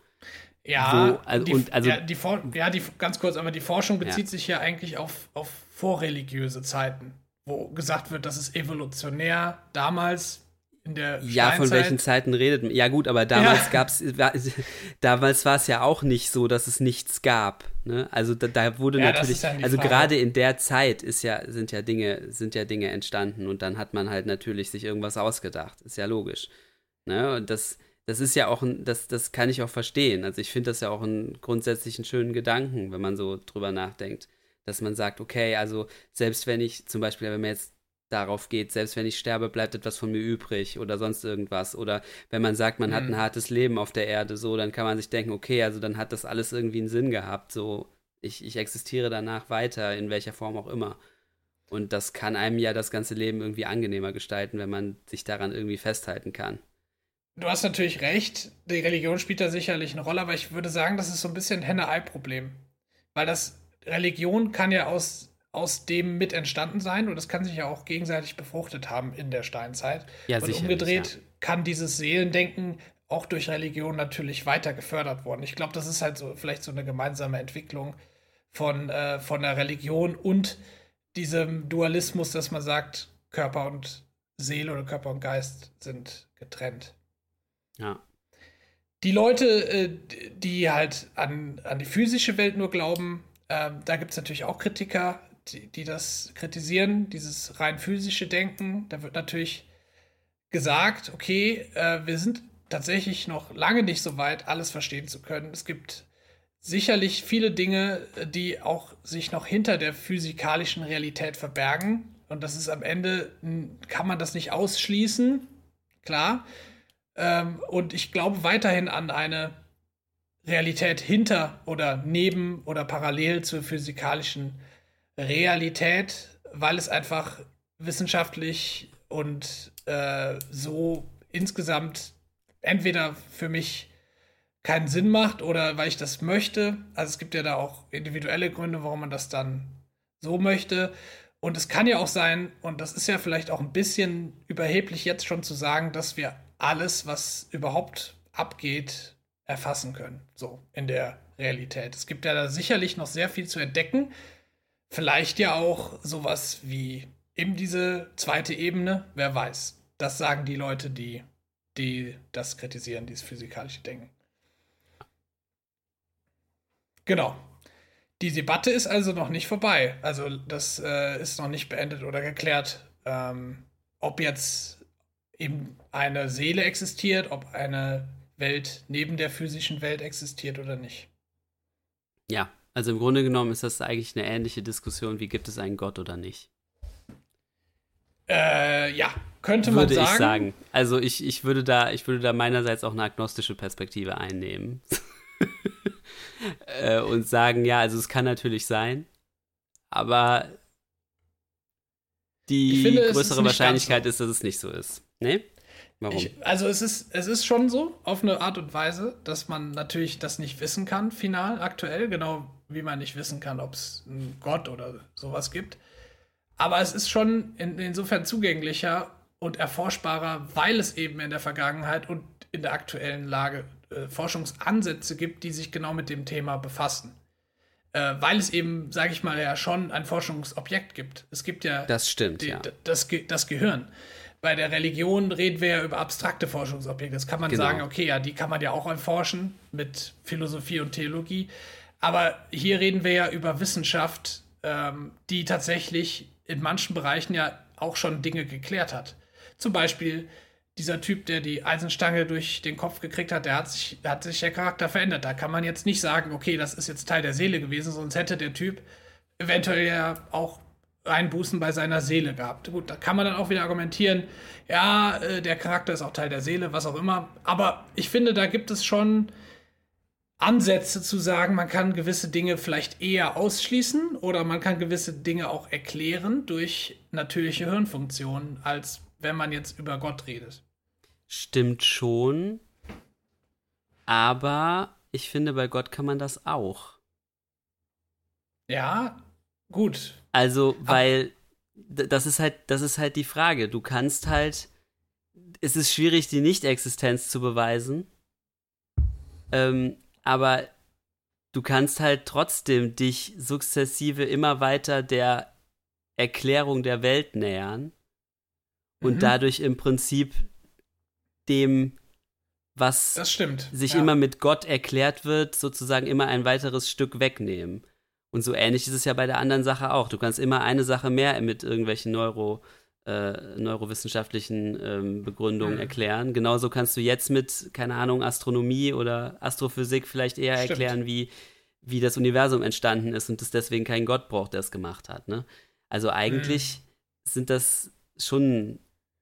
Ja, Wo, also, die, und, also, ja, die For- ja, die, ganz kurz, aber die Forschung bezieht ja. sich ja eigentlich auf, auf vorreligiöse Zeiten, wo gesagt wird, dass es evolutionär damals in der Steinzeit. Ja, von welchen Zeiten redet man? Ja gut, aber damals ja. gab's, war, damals war es ja auch nicht so, dass es nichts gab. Ne? Also da, da wurde ja, natürlich, ja also gerade in der Zeit ist ja, sind ja Dinge, sind ja Dinge entstanden und dann hat man halt natürlich sich irgendwas ausgedacht. Ist ja logisch. Ne? Und das, das ist ja auch ein, das, das kann ich auch verstehen. Also ich finde das ja auch einen grundsätzlichen schönen Gedanken, wenn man so drüber nachdenkt. Dass man sagt, okay, also selbst wenn ich, zum Beispiel, wenn man jetzt darauf geht, selbst wenn ich sterbe, bleibt etwas von mir übrig oder sonst irgendwas. Oder wenn man sagt, man mhm. hat ein hartes Leben auf der Erde, so, dann kann man sich denken, okay, also dann hat das alles irgendwie einen Sinn gehabt. So, ich, ich existiere danach weiter, in welcher Form auch immer. Und das kann einem ja das ganze Leben irgendwie angenehmer gestalten, wenn man sich daran irgendwie festhalten kann. Du hast natürlich recht, die Religion spielt da sicherlich eine Rolle, aber ich würde sagen, das ist so ein bisschen ein Henne-Ei-Problem. Weil das Religion kann ja aus aus dem mit entstanden sein und es kann sich ja auch gegenseitig befruchtet haben in der Steinzeit. Ja, und umgedreht ja. kann dieses Seelendenken auch durch Religion natürlich weiter gefördert worden. Ich glaube, das ist halt so vielleicht so eine gemeinsame Entwicklung von, äh, von der Religion und diesem Dualismus, dass man sagt, Körper und Seele oder Körper und Geist sind getrennt. Ja. Die Leute, äh, die halt an, an die physische Welt nur glauben, äh, da gibt es natürlich auch Kritiker, Die, die das kritisieren, dieses rein physische Denken. Da wird natürlich gesagt, okay, äh, wir sind tatsächlich noch lange nicht so weit, alles verstehen zu können. Es gibt sicherlich viele Dinge, die auch sich noch hinter der physikalischen Realität verbergen. Und das ist am Ende, kann man das nicht ausschließen, klar. Ähm, und ich glaube weiterhin an eine Realität hinter oder neben oder parallel zur physikalischen Realität, weil es einfach wissenschaftlich und äh, so insgesamt entweder für mich keinen Sinn macht oder weil ich das möchte. Also es gibt ja da auch individuelle Gründe, warum man das dann so möchte. Und es kann ja auch sein, und das ist ja vielleicht auch ein bisschen überheblich jetzt schon zu sagen, dass wir alles, was überhaupt abgeht, erfassen können, so in der Realität. Es gibt ja da sicherlich noch sehr viel zu entdecken. Vielleicht ja auch sowas wie eben diese zweite Ebene, wer weiß. Das sagen die Leute, die, die das kritisieren, dieses physikalische Denken. Genau. Die Debatte ist also noch nicht vorbei. Also das äh, ist noch nicht beendet oder geklärt, ähm, ob jetzt eben eine Seele existiert, ob eine Welt neben der physischen Welt existiert oder nicht. Ja. Also im Grunde genommen ist das eigentlich eine ähnliche Diskussion, wie gibt es einen Gott oder nicht? Äh, ja, könnte man würde sagen. Würde ich sagen. Also ich, ich, würde da, ich würde da meinerseits auch eine agnostische Perspektive einnehmen. äh, und sagen, ja, also es kann natürlich sein, aber die finde, größere Wahrscheinlichkeit so. ist, dass es nicht so ist. Ne? Warum? Ich, also es ist, es ist schon so, auf eine Art und Weise, dass man natürlich das nicht wissen kann, final, aktuell, genau wie man nicht wissen kann, ob es einen Gott oder sowas gibt. Aber es ist schon in, insofern zugänglicher und erforschbarer, weil es eben in der Vergangenheit und in der aktuellen Lage äh, Forschungsansätze gibt, die sich genau mit dem Thema befassen. Äh, weil es eben, sage ich mal, ja schon ein Forschungsobjekt gibt. Es gibt ja, das stimmt, die, ja. das, das Gehirn. Bei der Religion reden wir ja über abstrakte Forschungsobjekte. Das kann man genau. sagen, okay, ja, die kann man ja auch erforschen mit Philosophie und Theologie. Aber hier reden wir ja über Wissenschaft, ähm, die tatsächlich in manchen Bereichen ja auch schon Dinge geklärt hat. Zum Beispiel dieser Typ, der die Eisenstange durch den Kopf gekriegt hat, der hat sich, hat sich der Charakter verändert. Da kann man jetzt nicht sagen, okay, das ist jetzt Teil der Seele gewesen, sonst hätte der Typ eventuell ja auch Einbußen bei seiner Seele gehabt. Gut, da kann man dann auch wieder argumentieren, ja, äh, der Charakter ist auch Teil der Seele, was auch immer. Aber ich finde, da gibt es schon Ansätze zu sagen, man kann gewisse Dinge vielleicht eher ausschließen oder man kann gewisse Dinge auch erklären durch natürliche Hirnfunktionen, als wenn man jetzt über Gott redet. Stimmt schon, aber ich finde, bei Gott kann man das auch. Ja, gut. Also, weil Ab- das ist halt, das ist halt die Frage. Du kannst halt, es ist schwierig, die Nicht-Existenz zu beweisen, ähm, aber du kannst halt trotzdem dich sukzessive immer weiter der Erklärung der Welt nähern und mhm. dadurch im Prinzip dem, was das stimmt. sich ja. immer mit Gott erklärt wird, sozusagen immer ein weiteres Stück wegnehmen. Und so ähnlich ist es ja bei der anderen Sache auch. Du kannst immer eine Sache mehr mit irgendwelchen Neuro, äh, neurowissenschaftlichen ähm, Begründungen mhm. erklären. Genauso kannst du jetzt mit, keine Ahnung, Astronomie oder Astrophysik vielleicht eher Stimmt. erklären, wie, wie das Universum entstanden ist und es deswegen keinen Gott braucht, der es gemacht hat. Ne? Also eigentlich mhm. sind das schon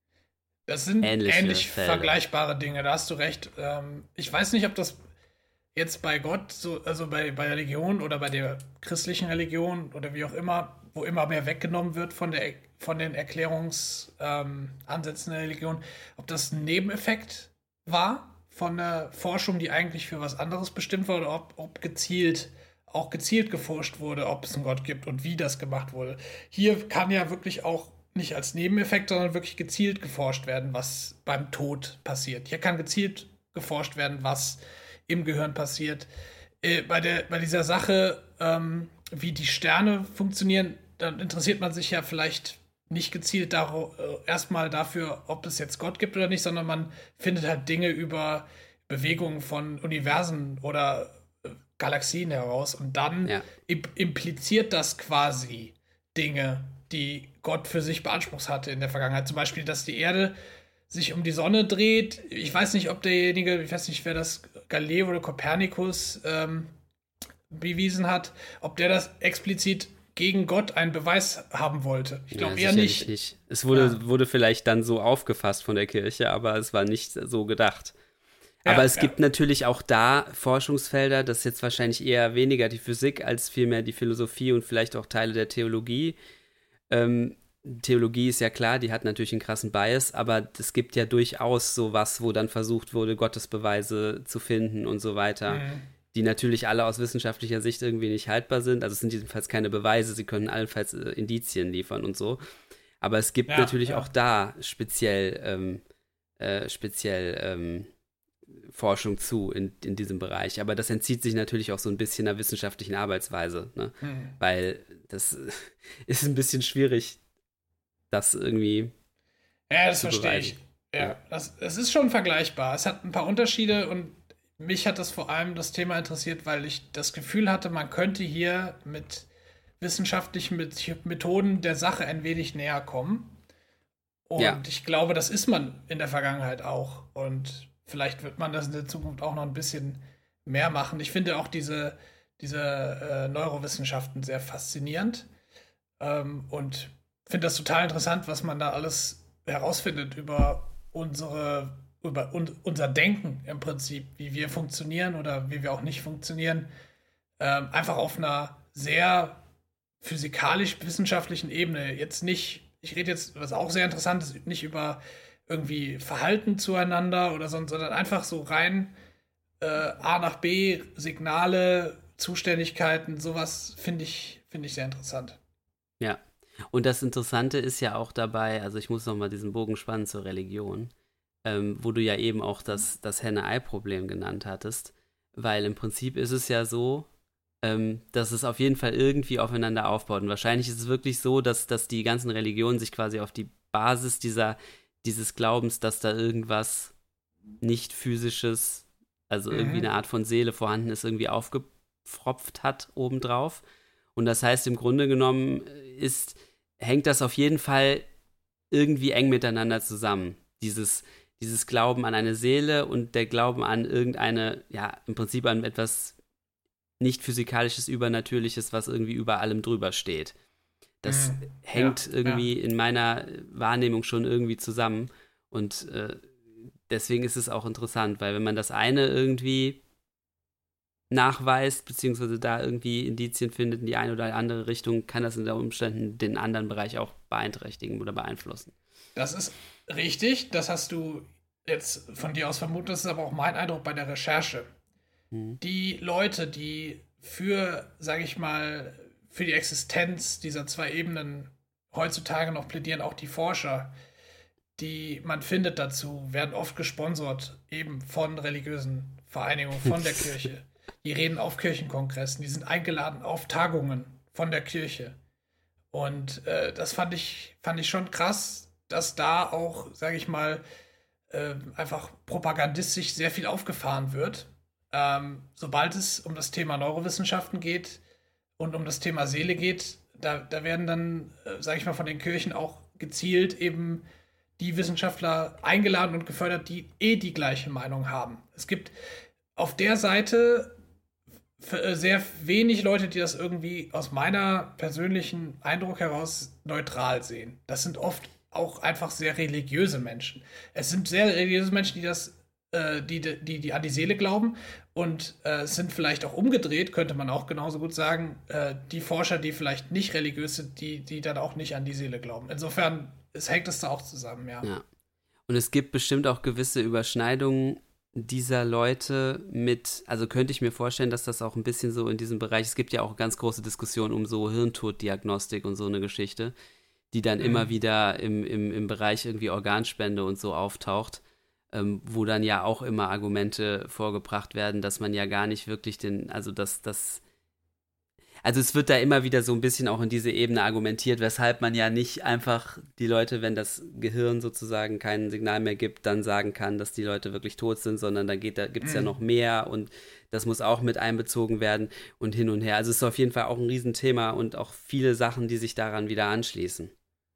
Das sind ähnliche ähnlich Fälle. vergleichbare Dinge, da hast du recht. Ähm, ich weiß nicht, ob das jetzt bei Gott, so, also bei, bei der Religion oder bei der christlichen Religion oder wie auch immer, wo immer mehr weggenommen wird von, der, von den Erklärungsansätzen ähm, der Religion, ob das ein Nebeneffekt war von der Forschung, die eigentlich für was anderes bestimmt war, oder ob, ob gezielt, auch gezielt geforscht wurde, ob es einen Gott gibt und wie das gemacht wurde. Hier kann ja wirklich auch nicht als Nebeneffekt, sondern wirklich gezielt geforscht werden, was beim Tod passiert. Hier kann gezielt geforscht werden, was im Gehirn passiert. Äh, bei, der, bei dieser Sache, ähm, wie die Sterne funktionieren, dann interessiert man sich ja vielleicht nicht gezielt dar- äh, erstmal dafür, ob es jetzt Gott gibt oder nicht, sondern man findet halt Dinge über Bewegungen von Universen oder äh, Galaxien heraus und dann ja. im- impliziert das quasi Dinge, die Gott für sich beansprucht hatte in der Vergangenheit. Zum Beispiel, dass die Erde sich um die Sonne dreht. Ich weiß nicht, ob derjenige, ich weiß nicht, wer das, Galileo oder Kopernikus ähm, bewiesen hat, ob der das explizit gegen Gott einen Beweis haben wollte. Ich glaube ja, eher nicht. nicht. Es wurde, ja. wurde vielleicht dann so aufgefasst von der Kirche, aber es war nicht so gedacht. Ja, aber es ja. gibt natürlich auch da Forschungsfelder, das ist jetzt wahrscheinlich eher weniger die Physik als vielmehr die Philosophie und vielleicht auch Teile der Theologie. Ähm, Theologie ist ja klar, die hat natürlich einen krassen Bias, aber es gibt ja durchaus sowas, wo dann versucht wurde, Gottesbeweise zu finden und so weiter, mhm. die natürlich alle aus wissenschaftlicher Sicht irgendwie nicht haltbar sind. Also es sind jedenfalls keine Beweise, sie können allenfalls äh, Indizien liefern und so. Aber es gibt ja, natürlich ja. auch da speziell, ähm, äh, speziell ähm, Forschung zu in, in diesem Bereich. Aber das entzieht sich natürlich auch so ein bisschen der wissenschaftlichen Arbeitsweise, ne? Mhm. Weil das ist ein bisschen schwierig, das irgendwie Ja, das verstehe ich. Ja, ja. Das, es ist schon vergleichbar. Es hat ein paar Unterschiede und mich hat das vor allem das Thema interessiert, weil ich das Gefühl hatte, man könnte hier mit wissenschaftlichen Methoden der Sache ein wenig näher kommen. Und ja. ich glaube, das ist man in der Vergangenheit auch. Und vielleicht wird man das in der Zukunft auch noch ein bisschen mehr machen. Ich finde auch diese, diese äh, Neurowissenschaften sehr faszinierend. Ähm, und finde das total interessant, was man da alles herausfindet über unsere, über un, unser Denken im Prinzip, wie wir funktionieren oder wie wir auch nicht funktionieren. Ähm, einfach auf einer sehr physikalisch-wissenschaftlichen Ebene. Jetzt nicht, ich rede jetzt, was auch sehr interessant ist, nicht über irgendwie Verhalten zueinander oder sonst, sondern einfach so rein äh, A nach B, Signale, Zuständigkeiten, sowas finde ich, finde ich sehr interessant. Ja. Und das Interessante ist ja auch dabei, also ich muss noch mal diesen Bogen spannen zur Religion, ähm, wo du ja eben auch das, das Henne-Ei-Problem genannt hattest, weil im Prinzip ist es ja so, ähm, dass es auf jeden Fall irgendwie aufeinander aufbaut. Und wahrscheinlich ist es wirklich so, dass, dass die ganzen Religionen sich quasi auf die Basis dieser, dieses Glaubens, dass da irgendwas nicht physisches, also mhm. irgendwie eine Art von Seele vorhanden ist, irgendwie aufgebaut gepfropft hat obendrauf. Und das heißt, im Grunde genommen ist, hängt das auf jeden Fall irgendwie eng miteinander zusammen. Dieses, dieses Glauben an eine Seele und der Glauben an irgendeine, ja, im Prinzip an etwas nicht physikalisches, Übernatürliches, was irgendwie über allem drüber steht. Das mhm. hängt ja, irgendwie ja. in meiner Wahrnehmung schon irgendwie zusammen. Und äh, deswegen ist es auch interessant, weil wenn man das eine irgendwie nachweist, beziehungsweise da irgendwie Indizien findet in die eine oder andere Richtung, kann das unter Umständen den anderen Bereich auch beeinträchtigen oder beeinflussen. Das ist richtig, das hast du jetzt von dir aus vermutet, das ist aber auch mein Eindruck bei der Recherche. Mhm. Die Leute, die für, sage ich mal, für die Existenz dieser zwei Ebenen heutzutage noch plädieren, auch die Forscher, die man findet dazu, werden oft gesponsert, eben von religiösen Vereinigungen, von der Kirche. Die reden auf Kirchenkongressen, die sind eingeladen auf Tagungen von der Kirche. Und äh, das fand ich, fand ich schon krass, dass da auch, sage ich mal, äh, einfach propagandistisch sehr viel aufgefahren wird. Ähm, sobald es um das Thema Neurowissenschaften geht und um das Thema Seele geht, da, da werden dann, äh, sage ich mal, von den Kirchen auch gezielt eben die Wissenschaftler eingeladen und gefördert, die eh die gleiche Meinung haben. Es gibt auf der Seite sehr wenig Leute, die das irgendwie aus meiner persönlichen Eindruck heraus neutral sehen. Das sind oft auch einfach sehr religiöse Menschen. Es sind sehr religiöse Menschen, die das, äh, die, die, die an die Seele glauben, und äh, es sind vielleicht auch umgedreht, könnte man auch genauso gut sagen, äh, die Forscher, die vielleicht nicht religiös sind, die, die dann auch nicht an die Seele glauben. Insofern es hängt es da auch zusammen, ja. ja. Und es gibt bestimmt auch gewisse Überschneidungen dieser Leute mit, also könnte ich mir vorstellen, dass das auch ein bisschen so in diesem Bereich, es gibt ja auch ganz große Diskussionen um so Hirntoddiagnostik und so eine Geschichte, die dann mhm. immer wieder im, im, im Bereich irgendwie Organspende und so auftaucht, ähm, wo dann ja auch immer Argumente vorgebracht werden, dass man ja gar nicht wirklich den, also dass das Also es wird da immer wieder so ein bisschen auch in diese Ebene argumentiert, weshalb man ja nicht einfach die Leute, wenn das Gehirn sozusagen kein Signal mehr gibt, dann sagen kann, dass die Leute wirklich tot sind, sondern da geht, da gibt es mhm. ja noch mehr und das muss auch mit einbezogen werden und hin und her. Also es ist auf jeden Fall auch ein Riesenthema und auch viele Sachen, die sich daran wieder anschließen.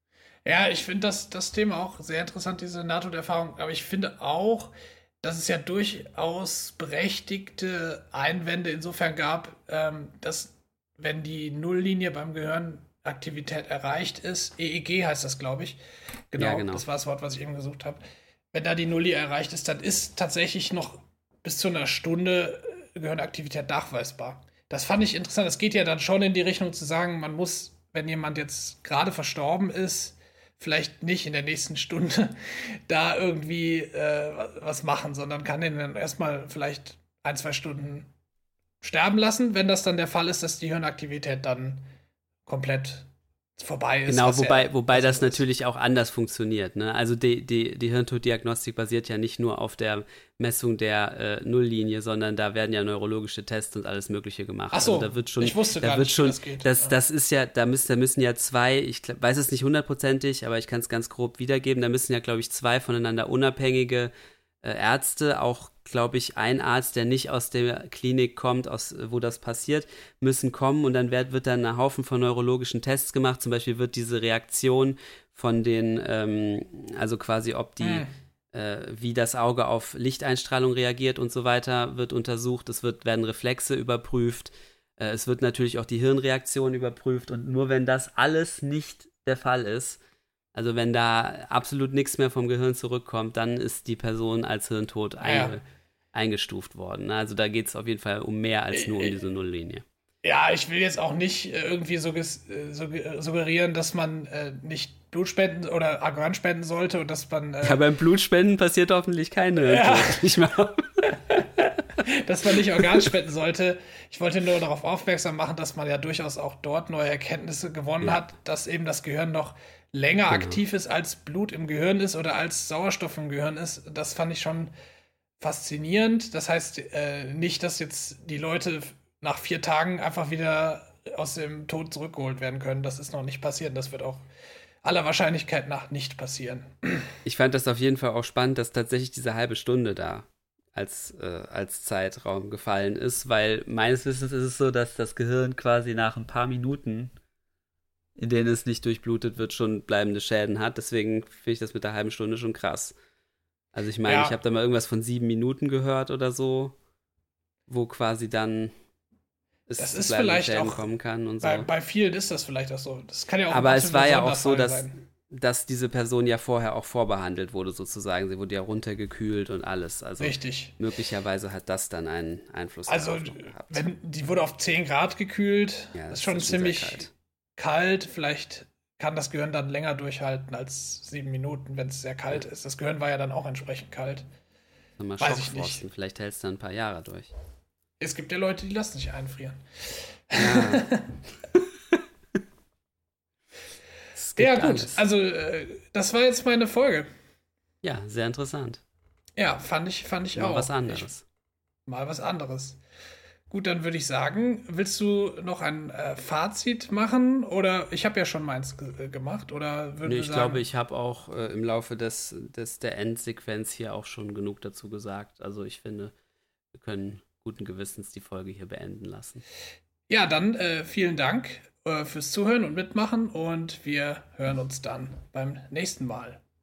Ja, ich finde das, das Thema auch sehr interessant, diese Nahtoderfahrung, aber ich finde auch, dass es ja durchaus berechtigte Einwände insofern gab, ähm, dass wenn die Nulllinie beim Gehirn Aktivität erreicht ist, E E G heißt das, glaube ich. Genau, ja, genau, das war das Wort, was ich eben gesucht habe. Wenn da die Nulllinie erreicht ist, dann ist tatsächlich noch bis zu einer Stunde Gehirnaktivität nachweisbar. Das fand ich interessant. Das geht ja dann schon in die Richtung zu sagen, man muss, wenn jemand jetzt gerade verstorben ist, vielleicht nicht in der nächsten Stunde da irgendwie äh, was machen, sondern kann den dann erstmal vielleicht ein, zwei Stunden sterben lassen, wenn das dann der Fall ist, dass die Hirnaktivität dann komplett vorbei ist. Genau, wobei, ja, wobei das natürlich auch anders funktioniert. Ne? Also die, die, die Hirntoddiagnostik basiert ja nicht nur auf der Messung der äh, Nulllinie, sondern da werden ja neurologische Tests und alles Mögliche gemacht. Ach so, also da wird schon, ich wusste da gar wird nicht, schon, wie das geht. Das, ja. das ist ja, da müssen, da müssen ja zwei, ich weiß es nicht hundertprozentig, aber ich kann es ganz grob wiedergeben, da müssen ja, glaube ich, zwei voneinander unabhängige äh, Ärzte, auch glaube ich, ein Arzt, der nicht aus der Klinik kommt, aus wo das passiert, müssen kommen und dann wird, wird dann ein Haufen von neurologischen Tests gemacht. Zum Beispiel wird diese Reaktion von den, ähm, also quasi ob die, hm. äh, wie das Auge auf Lichteinstrahlung reagiert und so weiter, wird untersucht. Es wird, werden Reflexe überprüft. Äh, es wird natürlich auch die Hirnreaktion überprüft und nur wenn das alles nicht der Fall ist, also wenn da absolut nichts mehr vom Gehirn zurückkommt, dann ist die Person als hirntot einge- ja. eingestuft worden. Also da geht es auf jeden Fall um mehr als nur um diese Nulllinie. Ja, ich will jetzt auch nicht irgendwie suggerieren, dass man äh, nicht Blut spenden oder Organ spenden sollte und dass man... Äh, ja, beim Blutspenden passiert hoffentlich keine. Ja. Nicht mehr. Dass man nicht Organ spenden sollte. Ich wollte nur darauf aufmerksam machen, dass man ja durchaus auch dort neue Erkenntnisse gewonnen ja. hat, dass eben das Gehirn noch länger genau. aktiv ist, als Blut im Gehirn ist oder als Sauerstoff im Gehirn ist. Das fand ich schon faszinierend. Das heißt äh, nicht, dass jetzt die Leute nach vier Tagen einfach wieder aus dem Tod zurückgeholt werden können. Das ist noch nicht passiert. Das wird auch aller Wahrscheinlichkeit nach nicht passieren. Ich fand das auf jeden Fall auch spannend, dass tatsächlich diese halbe Stunde da als, äh, als Zeitraum gefallen ist, weil meines Wissens ist es so, dass das Gehirn quasi nach ein paar Minuten, in denen es nicht durchblutet wird, schon bleibende Schäden hat. Deswegen finde ich das mit der halben Stunde schon krass. Also ich meine, ja. ich habe da mal irgendwas von sieben Minuten gehört oder so, wo quasi dann es das ist vielleicht Schäden auch kommen kann und so. Bei, bei vielen ist das vielleicht auch so. Das kann ja auch Aber es war ja auch so, dass, sein. dass diese Person ja vorher auch vorbehandelt wurde sozusagen. Sie wurde ja runtergekühlt und alles. Also richtig. Möglicherweise hat das dann einen Einfluss also, darauf gehabt. Wenn, die wurde auf zehn Grad gekühlt. Ja, das ist schon ist ziemlich kalt. kalt. Vielleicht kann das Gehirn dann länger durchhalten als sieben Minuten, wenn es sehr kalt ja. ist. Das Gehirn war ja dann auch entsprechend kalt. Mal Weiß ich nicht. Vielleicht hält es dann ein paar Jahre durch. Es gibt ja Leute, die lassen sich einfrieren. Ja, ja gut. Alles. Also, äh, das war jetzt meine Folge. Ja, sehr interessant. Ja, fand ich, fand ich mal auch. Mal was anderes. Ich, mal was anderes. Gut, dann würde ich sagen, willst du noch ein äh, Fazit machen? Oder ich habe ja schon meins ge- gemacht. Oder würden nee, wir ich sagen, glaube, ich habe auch äh, im Laufe des, des, der Endsequenz hier auch schon genug dazu gesagt. Also ich finde, wir können guten Gewissens die Folge hier beenden lassen. Ja, dann äh, vielen Dank äh, fürs Zuhören und Mitmachen. Und wir hören uns dann beim nächsten Mal.